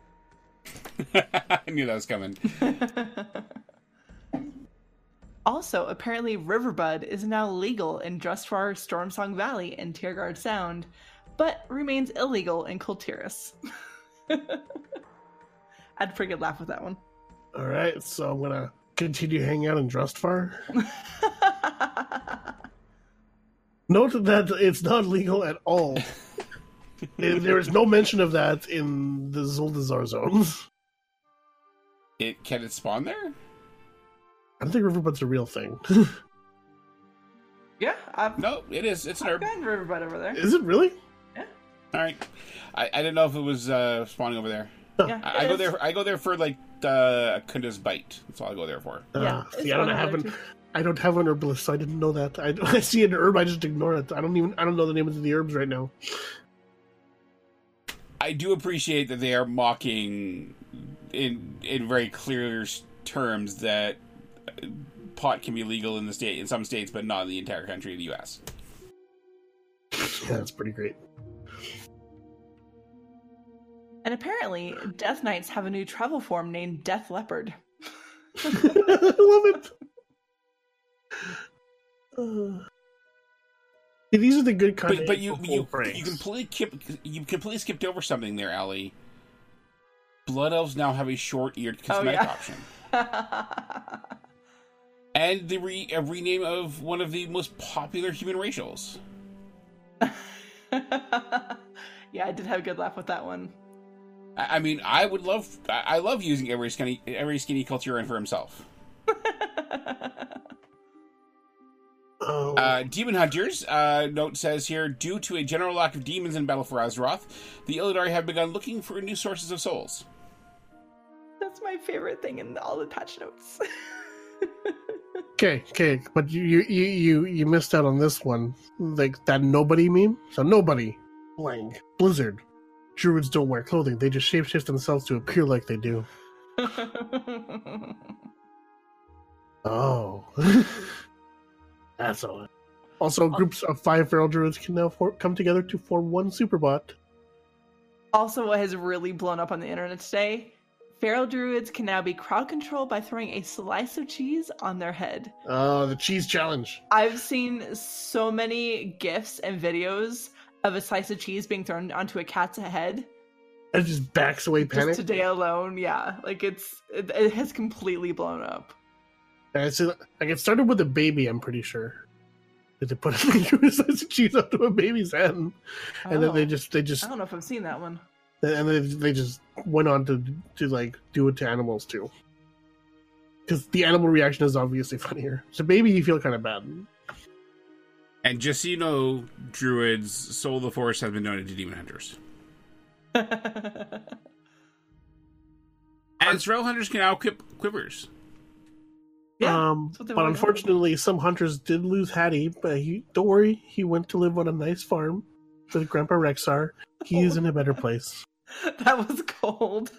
I knew that was coming. Also, apparently Riverbud is now legal in Drustvar, Stormsong Valley, and Tiergard Sound, but remains illegal in Kultiris. I had a pretty good laugh with that one. Alright, so I'm going to continue hanging out in Drustvar. Note that it's not legal at all. There is no mention of that in the Zuldazar zones. Can it spawn there? I don't think Riverbud's a real thing. Yeah, No, it is. It's an I've herb. gotten Riverbud over there. Is it really? Yeah. All right. I didn't know if it was spawning over there. Yeah, I go there. I go there for like Kunda's bite. That's all I go there for. Yeah, See, I don't have an herbalist, so I didn't know that. I see an herb, I just ignore it. I don't know the names of the herbs right now. I do appreciate that they are mocking in very clear terms that pot can be legal in some states, but not in the entire country of the U.S. Yeah, that's pretty great. And apparently, Death Knights have a new travel form named Death Leopard. I love it. See, these are the good kind. But you completely skipped over something there, Allie. Blood elves now have a short-eared cosmetic option, and the rename of one of the most popular human racials. Yeah, I did have a good laugh with that one. I mean, I love using every skinny Kulturan for himself. Demon Hunters, note says here, due to a general lack of demons in Battle for Azeroth, the Illidari have begun looking for new sources of souls. That's my favorite thing in all the patch notes. Okay, but you missed out on this one. Like that nobody meme? So nobody. Blank. Blizzard. Druids don't wear clothing, they just shapeshift themselves to appear like they do. Oh. That's all. Also, groups of 5 feral druids can now come together to form one superbot. Also, what has really blown up on the internet today, feral druids can now be crowd controlled by throwing a slice of cheese on their head. Oh, the cheese challenge. I've seen so many GIFs and videos of a slice of cheese being thrown onto a cat's head. And it just backs away panic. Just today alone, yeah. Like, it has completely blown up. And so, like, it started with a baby, I'm pretty sure. They put a slice of cheese onto a baby's head. And then they just... I don't know if I've seen that one. And they just went on to like, do it to animals, too. Because the animal reaction is obviously funnier. So baby, you feel kind of bad. And just so you know, druids, Soul of the Forest has been donated to Demon Hunters. And Trail Hunters can now equip quivers. Yeah, but unfortunately, some hunters did lose Hattie, but don't worry, he went to live on a nice farm with Grandpa Rexar. He is in a better place. That was cold.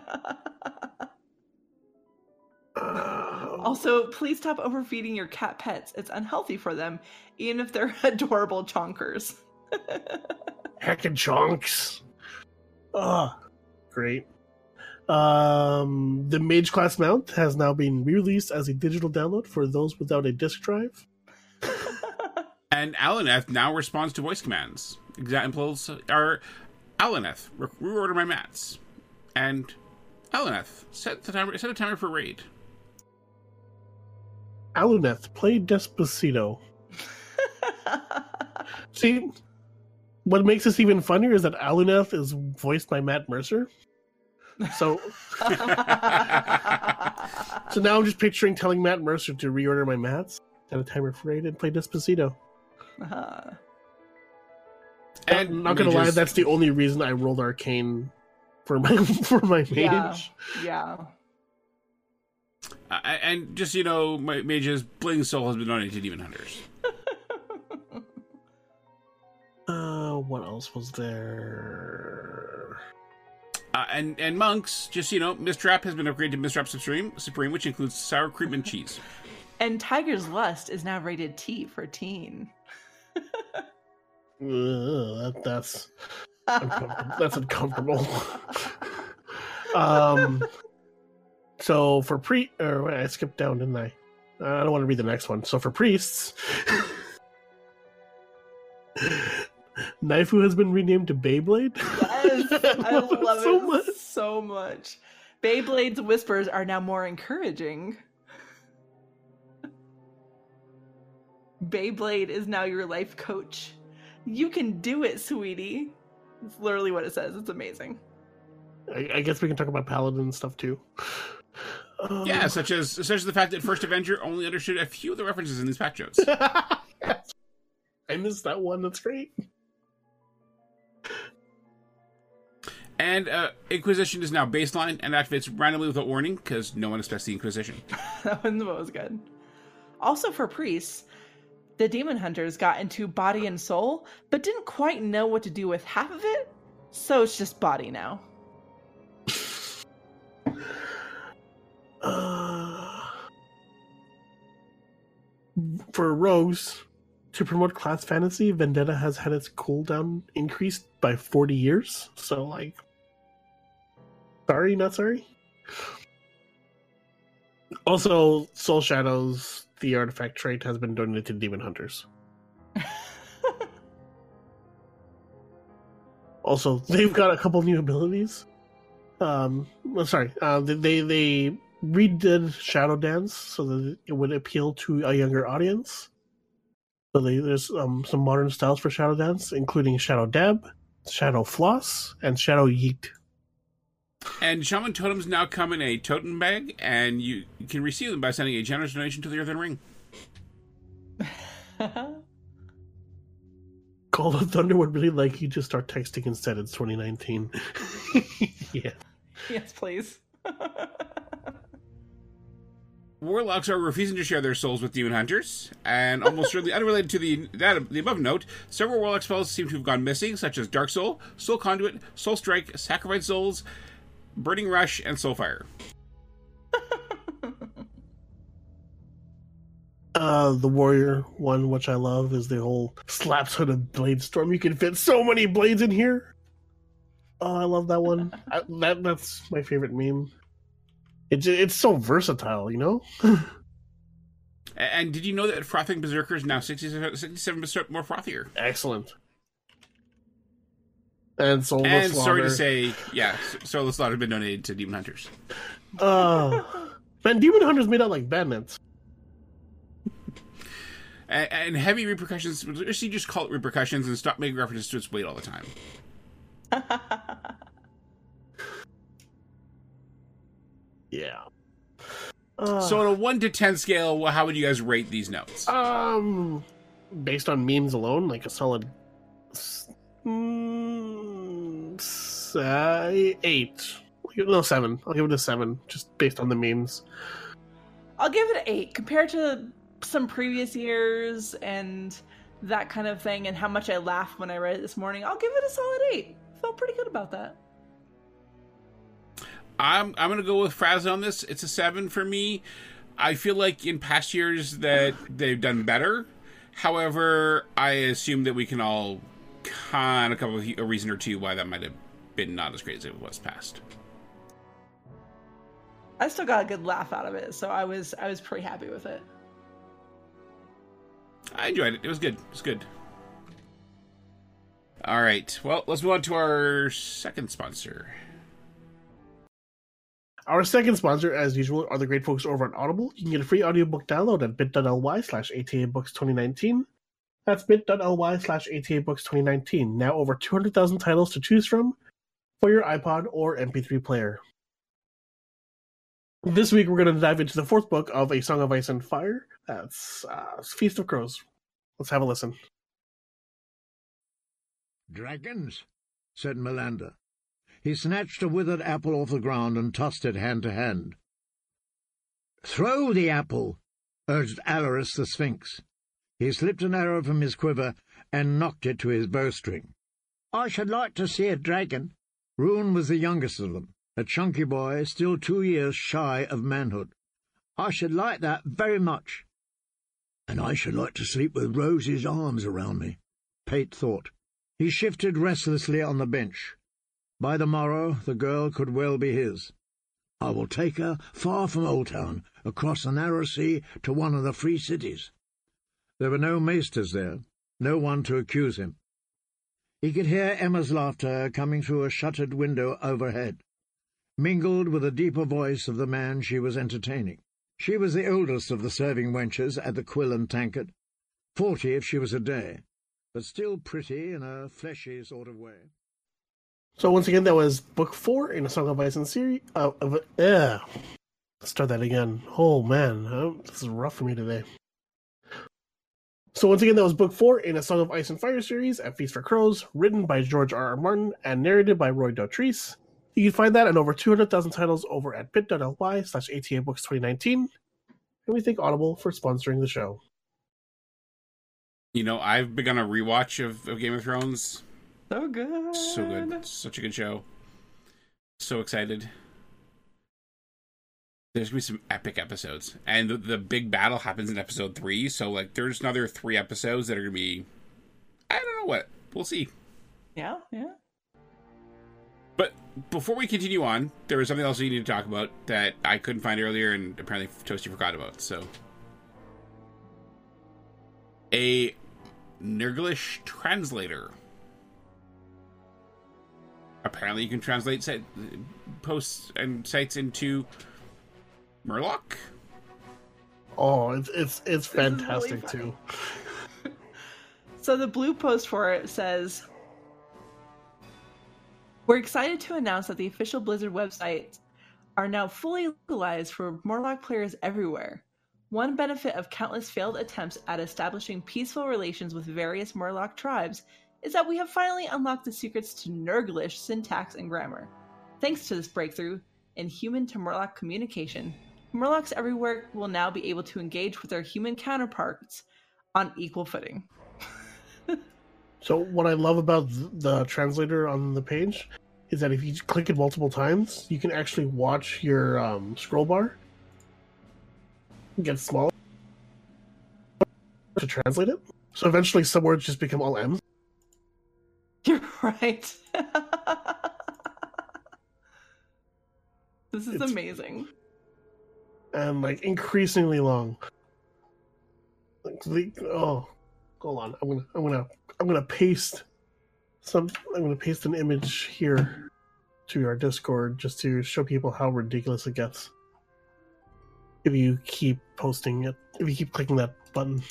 Also, please stop overfeeding your cat pets. It's unhealthy for them, even if they're adorable chonkers. Heckin' chonks. Oh, great. The Mage class mount has now been released as a digital download for those without a disk drive. And Alaneth now responds to voice commands. Examples are Alaneth, reorder my mats. And Alaneth, set a timer for raid. Aluneth, play Despacito. See, what makes this even funnier is that Aluneth is voiced by Matt Mercer. So now I'm just picturing telling Matt Mercer to reorder my mats, set a timer for raid, and play Despacito. And I'm not gonna lie, that's the only reason I rolled Arcane for my mage. Yeah. And just so you know, my mage's Bling Soul has been donated to Demon Hunters. What else was there? And monks, just so you know, Mistrap has been upgraded to Mistrap Supreme, which includes sour cream and cheese. And Tiger's Lust is now rated T for teen. That's uncomfortable. That's uncomfortable. So for I skipped down, didn't I? I don't want to read the next one. So for priests, Naifu has been renamed to Beyblade. Yes, I love it so much. So much. Beyblade's whispers are now more encouraging. Beyblade is now your life coach. You can do it, sweetie. It's literally what it says. It's amazing. I guess we can talk about Paladin and stuff too. Yeah, such as the fact that First Avenger only understood a few of the references in these patch notes. I missed that one. That's great. And Inquisition is now baseline and activates randomly without warning because no one expects the Inquisition. That one was good. Also for priests, the Demon Hunters got into body and soul, but didn't quite know what to do with half of it, so it's just body now. For rogues, to promote class fantasy, Vendetta has had its cooldown increased by 40 years. So, like, sorry, not sorry. Also, Soul Shadows, the artifact trait, has been donated to Demon Hunters. Also, they've got a couple new abilities. They redid Shadow Dance so that it would appeal to a younger audience. So there's some modern styles for Shadow Dance, including Shadow Dab, Shadow Floss, and Shadow Yeet. And Shaman Totems now come in a totem bag, and you can receive them by sending a generous donation to the Earthen Ring. Call of Thunder would really like you to start texting instead. It's 2019. Yeah. Yes, please. Warlocks are refusing to share their souls with demon hunters, and almost certainly unrelated to the above note, several warlock spells seem to have gone missing, such as Dark Soul, Soul Conduit, Soul Strike, Sacrifice Souls, Burning Rush, and Soulfire. The warrior one, which I love, is the whole slaps hooded blade storm. You can fit so many blades in here. Oh, I love that one. That's my favorite meme. It's so versatile, you know? And did you know that Frothing Berserker is now 67% more frothier? Excellent. And Soulless Slaughter. Sorry to say, yeah, Soulless Slaughter has been donated to Demon Hunters. Man, Demon Hunters made out like bandits. And heavy repercussions, you just call it repercussions and stop making references to its weight all the time. Yeah. So on a 1 to 10 scale, how would you guys rate these notes? Based on memes alone, like a solid 8. No, 7. I'll give it a 7, just based on the memes. I'll give it an 8 compared to some previous years and that kind of thing, and how much I laughed when I read it this morning. I'll give it a solid 8. Felt pretty good about that. I'm going to go with Fraz on this. It's a 7 for me. I feel like in past years that they've done better. However, I assume that we can all kind of come up with a reason or two why that might have been not as great as it was past. I still got a good laugh out of it, so I was pretty happy with it. I enjoyed it. It was good. It was good. All right. Well, let's move on to our second sponsor. Our second sponsor, as usual, are the great folks over at Audible. You can get a free audiobook download at bit.ly/ATABooks2019. That's bit.ly/ATABooks2019. Now over 200,000 titles to choose from for your iPod or MP3 player. This week, we're going to dive into the fourth book of A Song of Ice and Fire. That's Feast of Crows. Let's have a listen. "Dragons," said Melander. He snatched a withered apple off the ground and tossed it hand to hand. "Throw the apple," urged Alaris the Sphinx. He slipped an arrow from his quiver and knocked it to his bowstring. "I should like to see a dragon." Rune was the youngest of them, a chunky boy still 2 years shy of manhood. "I should like that very much." "And I should like to sleep with Rose's arms around me," Pate thought. He shifted restlessly on the bench. By the morrow the girl could well be his. "I will take her far from Oldtown, across the narrow sea to one of the free cities." There were no maesters there, no one to accuse him. He could hear Emma's laughter coming through a shuttered window overhead, mingled with the deeper voice of the man she was entertaining. She was the oldest of the serving wenches at the Quill and Tankard. 40 if she was a day, but still pretty in a fleshy sort of way. So once again, that was Book 4 in A Song of Ice and series. Let's start that again. Oh man, this is rough for me today. So once again, that was Book 4 in A Song of Ice and Fire series at Feast for Crows, written by George R.R. Martin and narrated by Roy Dotrice. You can find that and over 200,000 titles over at bit.ly/ATA Books 2019. And we thank Audible for sponsoring the show. You know, I've begun a rewatch of Game of Thrones. So good. So good. Such a good show. So excited. There's going to be some epic episodes. And the big battle happens in episode 3. So, like, there's another 3 episodes that are going to be... I don't know what. We'll see. Yeah. But before we continue on, there was something else we need to talk about that I couldn't find earlier and apparently Toasty forgot about. So, a Nurglish translator. Apparently you can translate posts and sites into Murloc. Oh, it's fantastic really too. So the blue post for it says, "We're excited to announce that the official Blizzard websites are now fully localized for Murloc players everywhere. One benefit of countless failed attempts at establishing peaceful relations with various Murloc tribes is that we have finally unlocked the secrets to Nurglish syntax and grammar. Thanks to this breakthrough in human to Murloc communication, Murlocs everywhere will now be able to engage with their human counterparts on equal footing." So what I love about the translator on the page is that if you click it multiple times, you can actually watch your scroll bar get smaller to translate it. So eventually some words just become all M's. You're right. This is It's- amazing. And like increasingly long. Oh, hold on. I'm gonna paste I'm gonna paste an image here to our Discord just to show people how ridiculous it gets. If you keep posting it, if you keep clicking that button.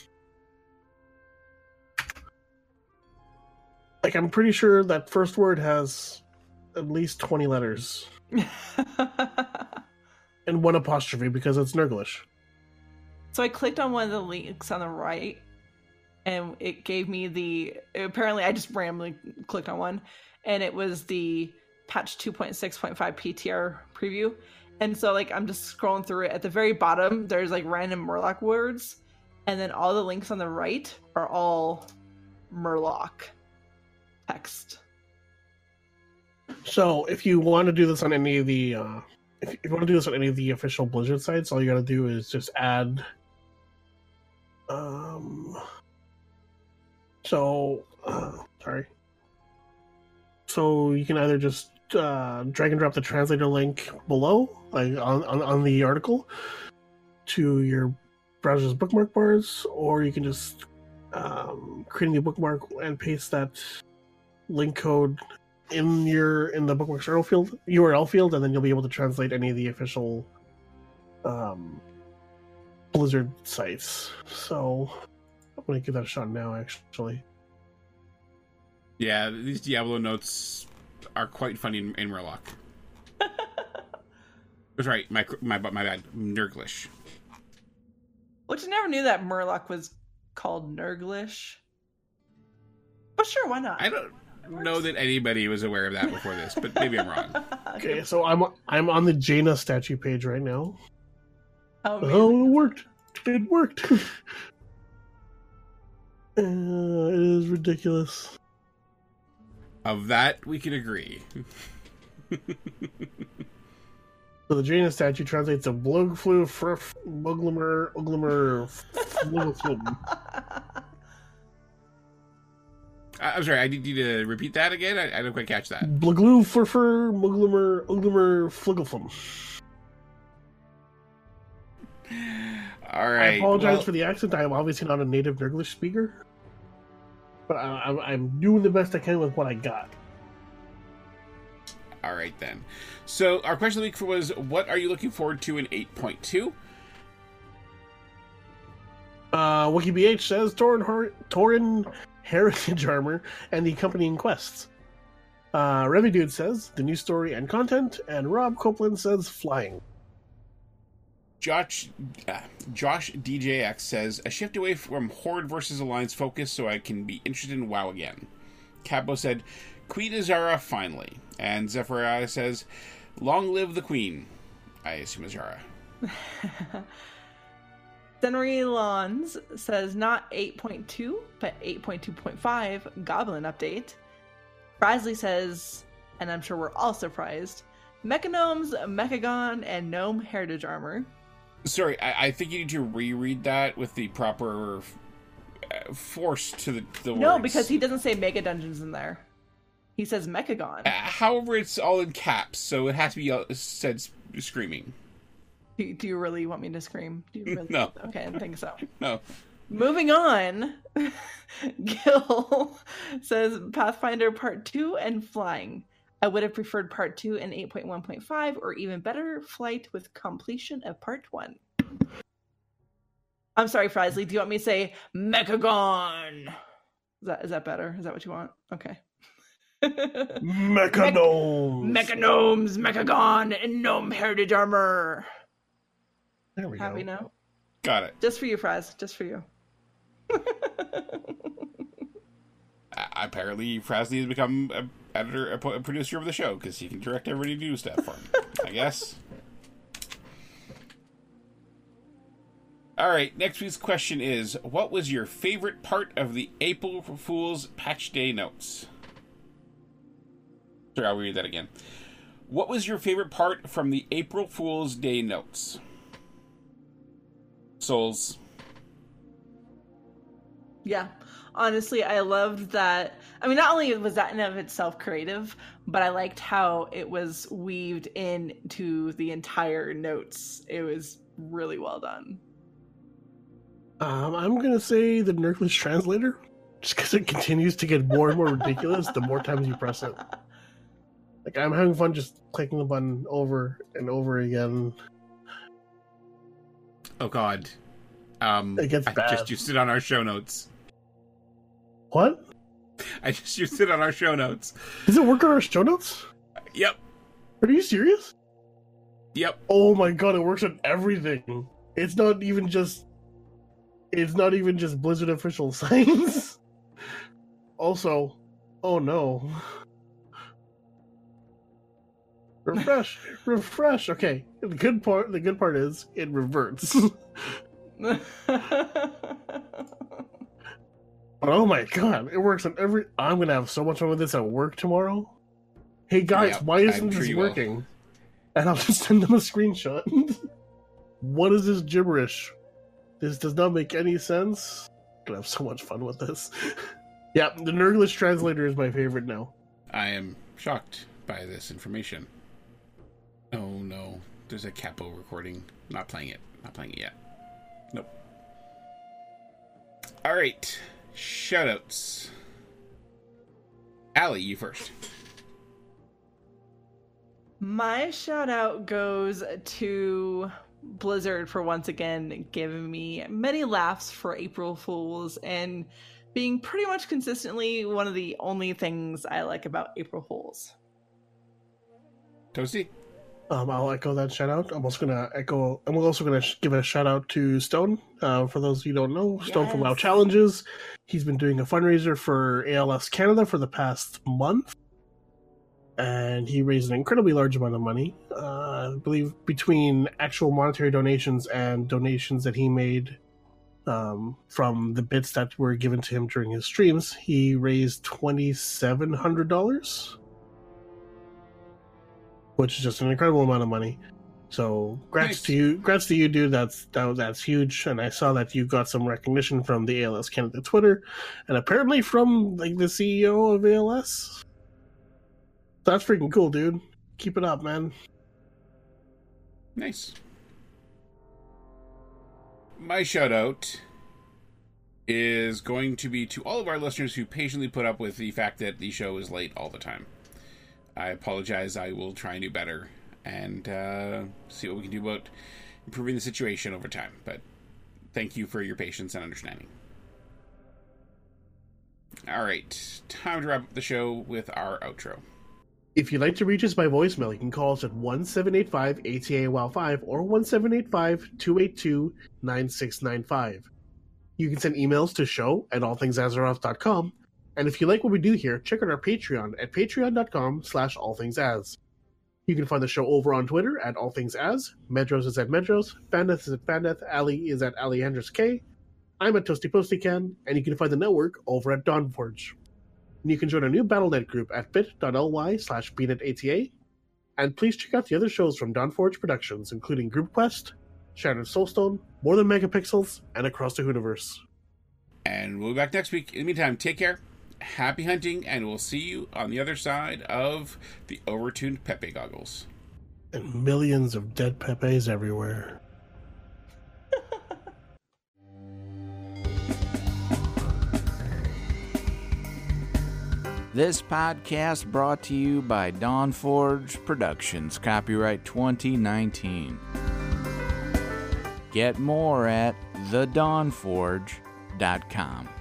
Like, I'm pretty sure that first word has at least 20 letters and 1 apostrophe because it's Nurglish. So I clicked on one of the links on the right, and it gave me apparently I just randomly clicked on one, and it was the patch 2.6.5 PTR preview. And so, like, I'm just scrolling through it. At the very bottom, there's, like, random Murloc words, and then all the links on the right are all Murloc text. So if you want to do this on any of the if you want to do this on any of the official Blizzard sites, all you gotta do is just add sorry. So you can either just drag and drop the translator link below, like on the article, to your browser's bookmark bars, or you can just create a new bookmark and paste that link code in the bookmarks URL field, and then you'll be able to translate any of the official Blizzard sites. So I'm gonna give that a shot now, actually. Yeah, these Diablo notes are quite funny in Murloc. That's right, my bad, Nurglish. Which I never knew that Murloc was called Nurglish. But sure, why not? I don't know that anybody was aware of that before this, but maybe I'm wrong. Okay, so I'm on the Jaina statue page right now. Oh, Oh, it worked! It worked! It is ridiculous. Of that, we can agree. So the Jaina statue translates to Blugflu, Frf, Muglimmer, Uglimmer, Flugaflum. I'm sorry, I need you to repeat that again? I didn't quite catch that. Bluglu, Furfur, Muglimmer, Uglimmer, Flugaflum. Alright. I apologize for the accent. I am obviously not a native Nurglish speaker. But I'm doing the best I can with what I got. Alright then. So, our question of the week was, what are you looking forward to in 8.2? WikiBH says Tauren heritage armor and the accompanying quests. Remy Dude says the new story and content, and Rob Copeland says flying. Josh DJX says a shift away from Horde versus Alliance focus so I can be interested in WoW again. Cabo said Queen Azara finally, and Zephyriah says long live the Queen. I assume Azara. Senri Lons says not 8.2 but 8.2.5 Goblin update. Frasley says, and I'm sure we're all surprised, Mechagnomes, Mechagon, and Gnome heritage armor. Sorry, I think you need to reread that with the proper force to the words. No, because he doesn't say Mega Dungeons in there. He says Mechagon. However, it's all in caps, so it has to be said screaming. Do you really want me to scream? Do you really? No. Okay, I think so. No. Moving on, Gil says Pathfinder Part 2 and flying. I would have preferred Part 2 and 8.1.5, or even better, flight with completion of Part 1. I'm sorry, Frisley, do you want me to say Mechagon? Is that better? Is that what you want? Okay. Mechagnomes! Mechagnomes, Mechagon, and Gnome heritage armor. There we Happy go. now? Got it. Just for you, Fraz. Just for you. Apparently, Frasley has become a producer of the show because he can direct everybody to do stuff for him, I guess. All right, next week's question is, what was your favorite part of the April Fool's Patch Day notes? Sorry, I'll read that again. What was your favorite part from the April Fool's Day notes? Souls. Yeah. Honestly, I loved that. I mean, not only was that in and of itself creative, but I liked how it was weaved into the entire notes. It was really well done. I'm going to say the Nerkless translator, just because it continues to get more and more ridiculous the more times you press it. Like, I'm having fun just clicking the button over and over again. Oh, God. It gets I bad. just used it on our show notes. What? I just used it on our show notes. Does it work on our show notes? Yep. Are you serious? Yep. Oh my god, it works on everything. It's not even just Blizzard official signs. Also, oh no. Refresh. Okay. The good part is it reverts. But oh my god, it works on every. I'm gonna have so much fun with this at work tomorrow. Hey guys, Yep, why isn't I'm sure this you will. working? And I'll just send them a screenshot. What is this gibberish? This does not make any sense. I'm gonna have so much fun with this. Yeah, the Nerglish translator is my favorite now. I am shocked by this information. Oh no, there's a capo recording. Not playing it yet. Nope. Alright, shoutouts. Allie, you first. My shout out goes to Blizzard for once again giving me many laughs for April Fools and being pretty much consistently one of the only things I like about April Fools. Toasty? I'll echo that shout out. I'm also gonna give a shout out to Stone. For those who don't know, Stone from WoW Yes. Challenges. He's been doing a fundraiser for ALS Canada for the past month, and he raised an incredibly large amount of money. I believe between actual monetary donations and donations that he made from the bits that were given to him during his streams, he raised $2,700. Which is just an incredible amount of money. So, Nice. to you, dude. That's huge. And I saw that you got some recognition from the ALS Canada Twitter, and apparently from like the CEO of ALS. That's freaking cool, dude. Keep it up, man. Nice. My shout out is going to be to all of our listeners who patiently put up with the fact that the show is late all the time. I apologize. I will try and do better and see what we can do about improving the situation over time. But thank you for your patience and understanding. All right, time to wrap up the show with our outro. If you'd like to reach us by voicemail, you can call us at 1-785-ATA-WOW5 or 1-785-282-9695. You can send emails to show@allthingsazeroth.com. And if you like what we do here, check out our Patreon at patreon.com/allthingsaz. You can find the show over on Twitter at allthingsaz. Medros is at Medros. Fandeth is at Fandeth. Ali is at AliAndresK. I'm at Toasty Postycan, and you can find the network over at Dawnforge. And you can join our new Battle.net group at bit.ly/bnetata. And please check out the other shows from Dawnforge Productions, including Group Quest, Shattered Soulstone, More Than Megapixels, and Across the Hooniverse. And we'll be back next week. In the meantime, take care, happy hunting, and we'll see you on the other side of the overtuned Pepe goggles. And millions of dead Pepes everywhere. This podcast brought to you by Dawnforge Productions, copyright 2019. Get more at thedawnforge.com.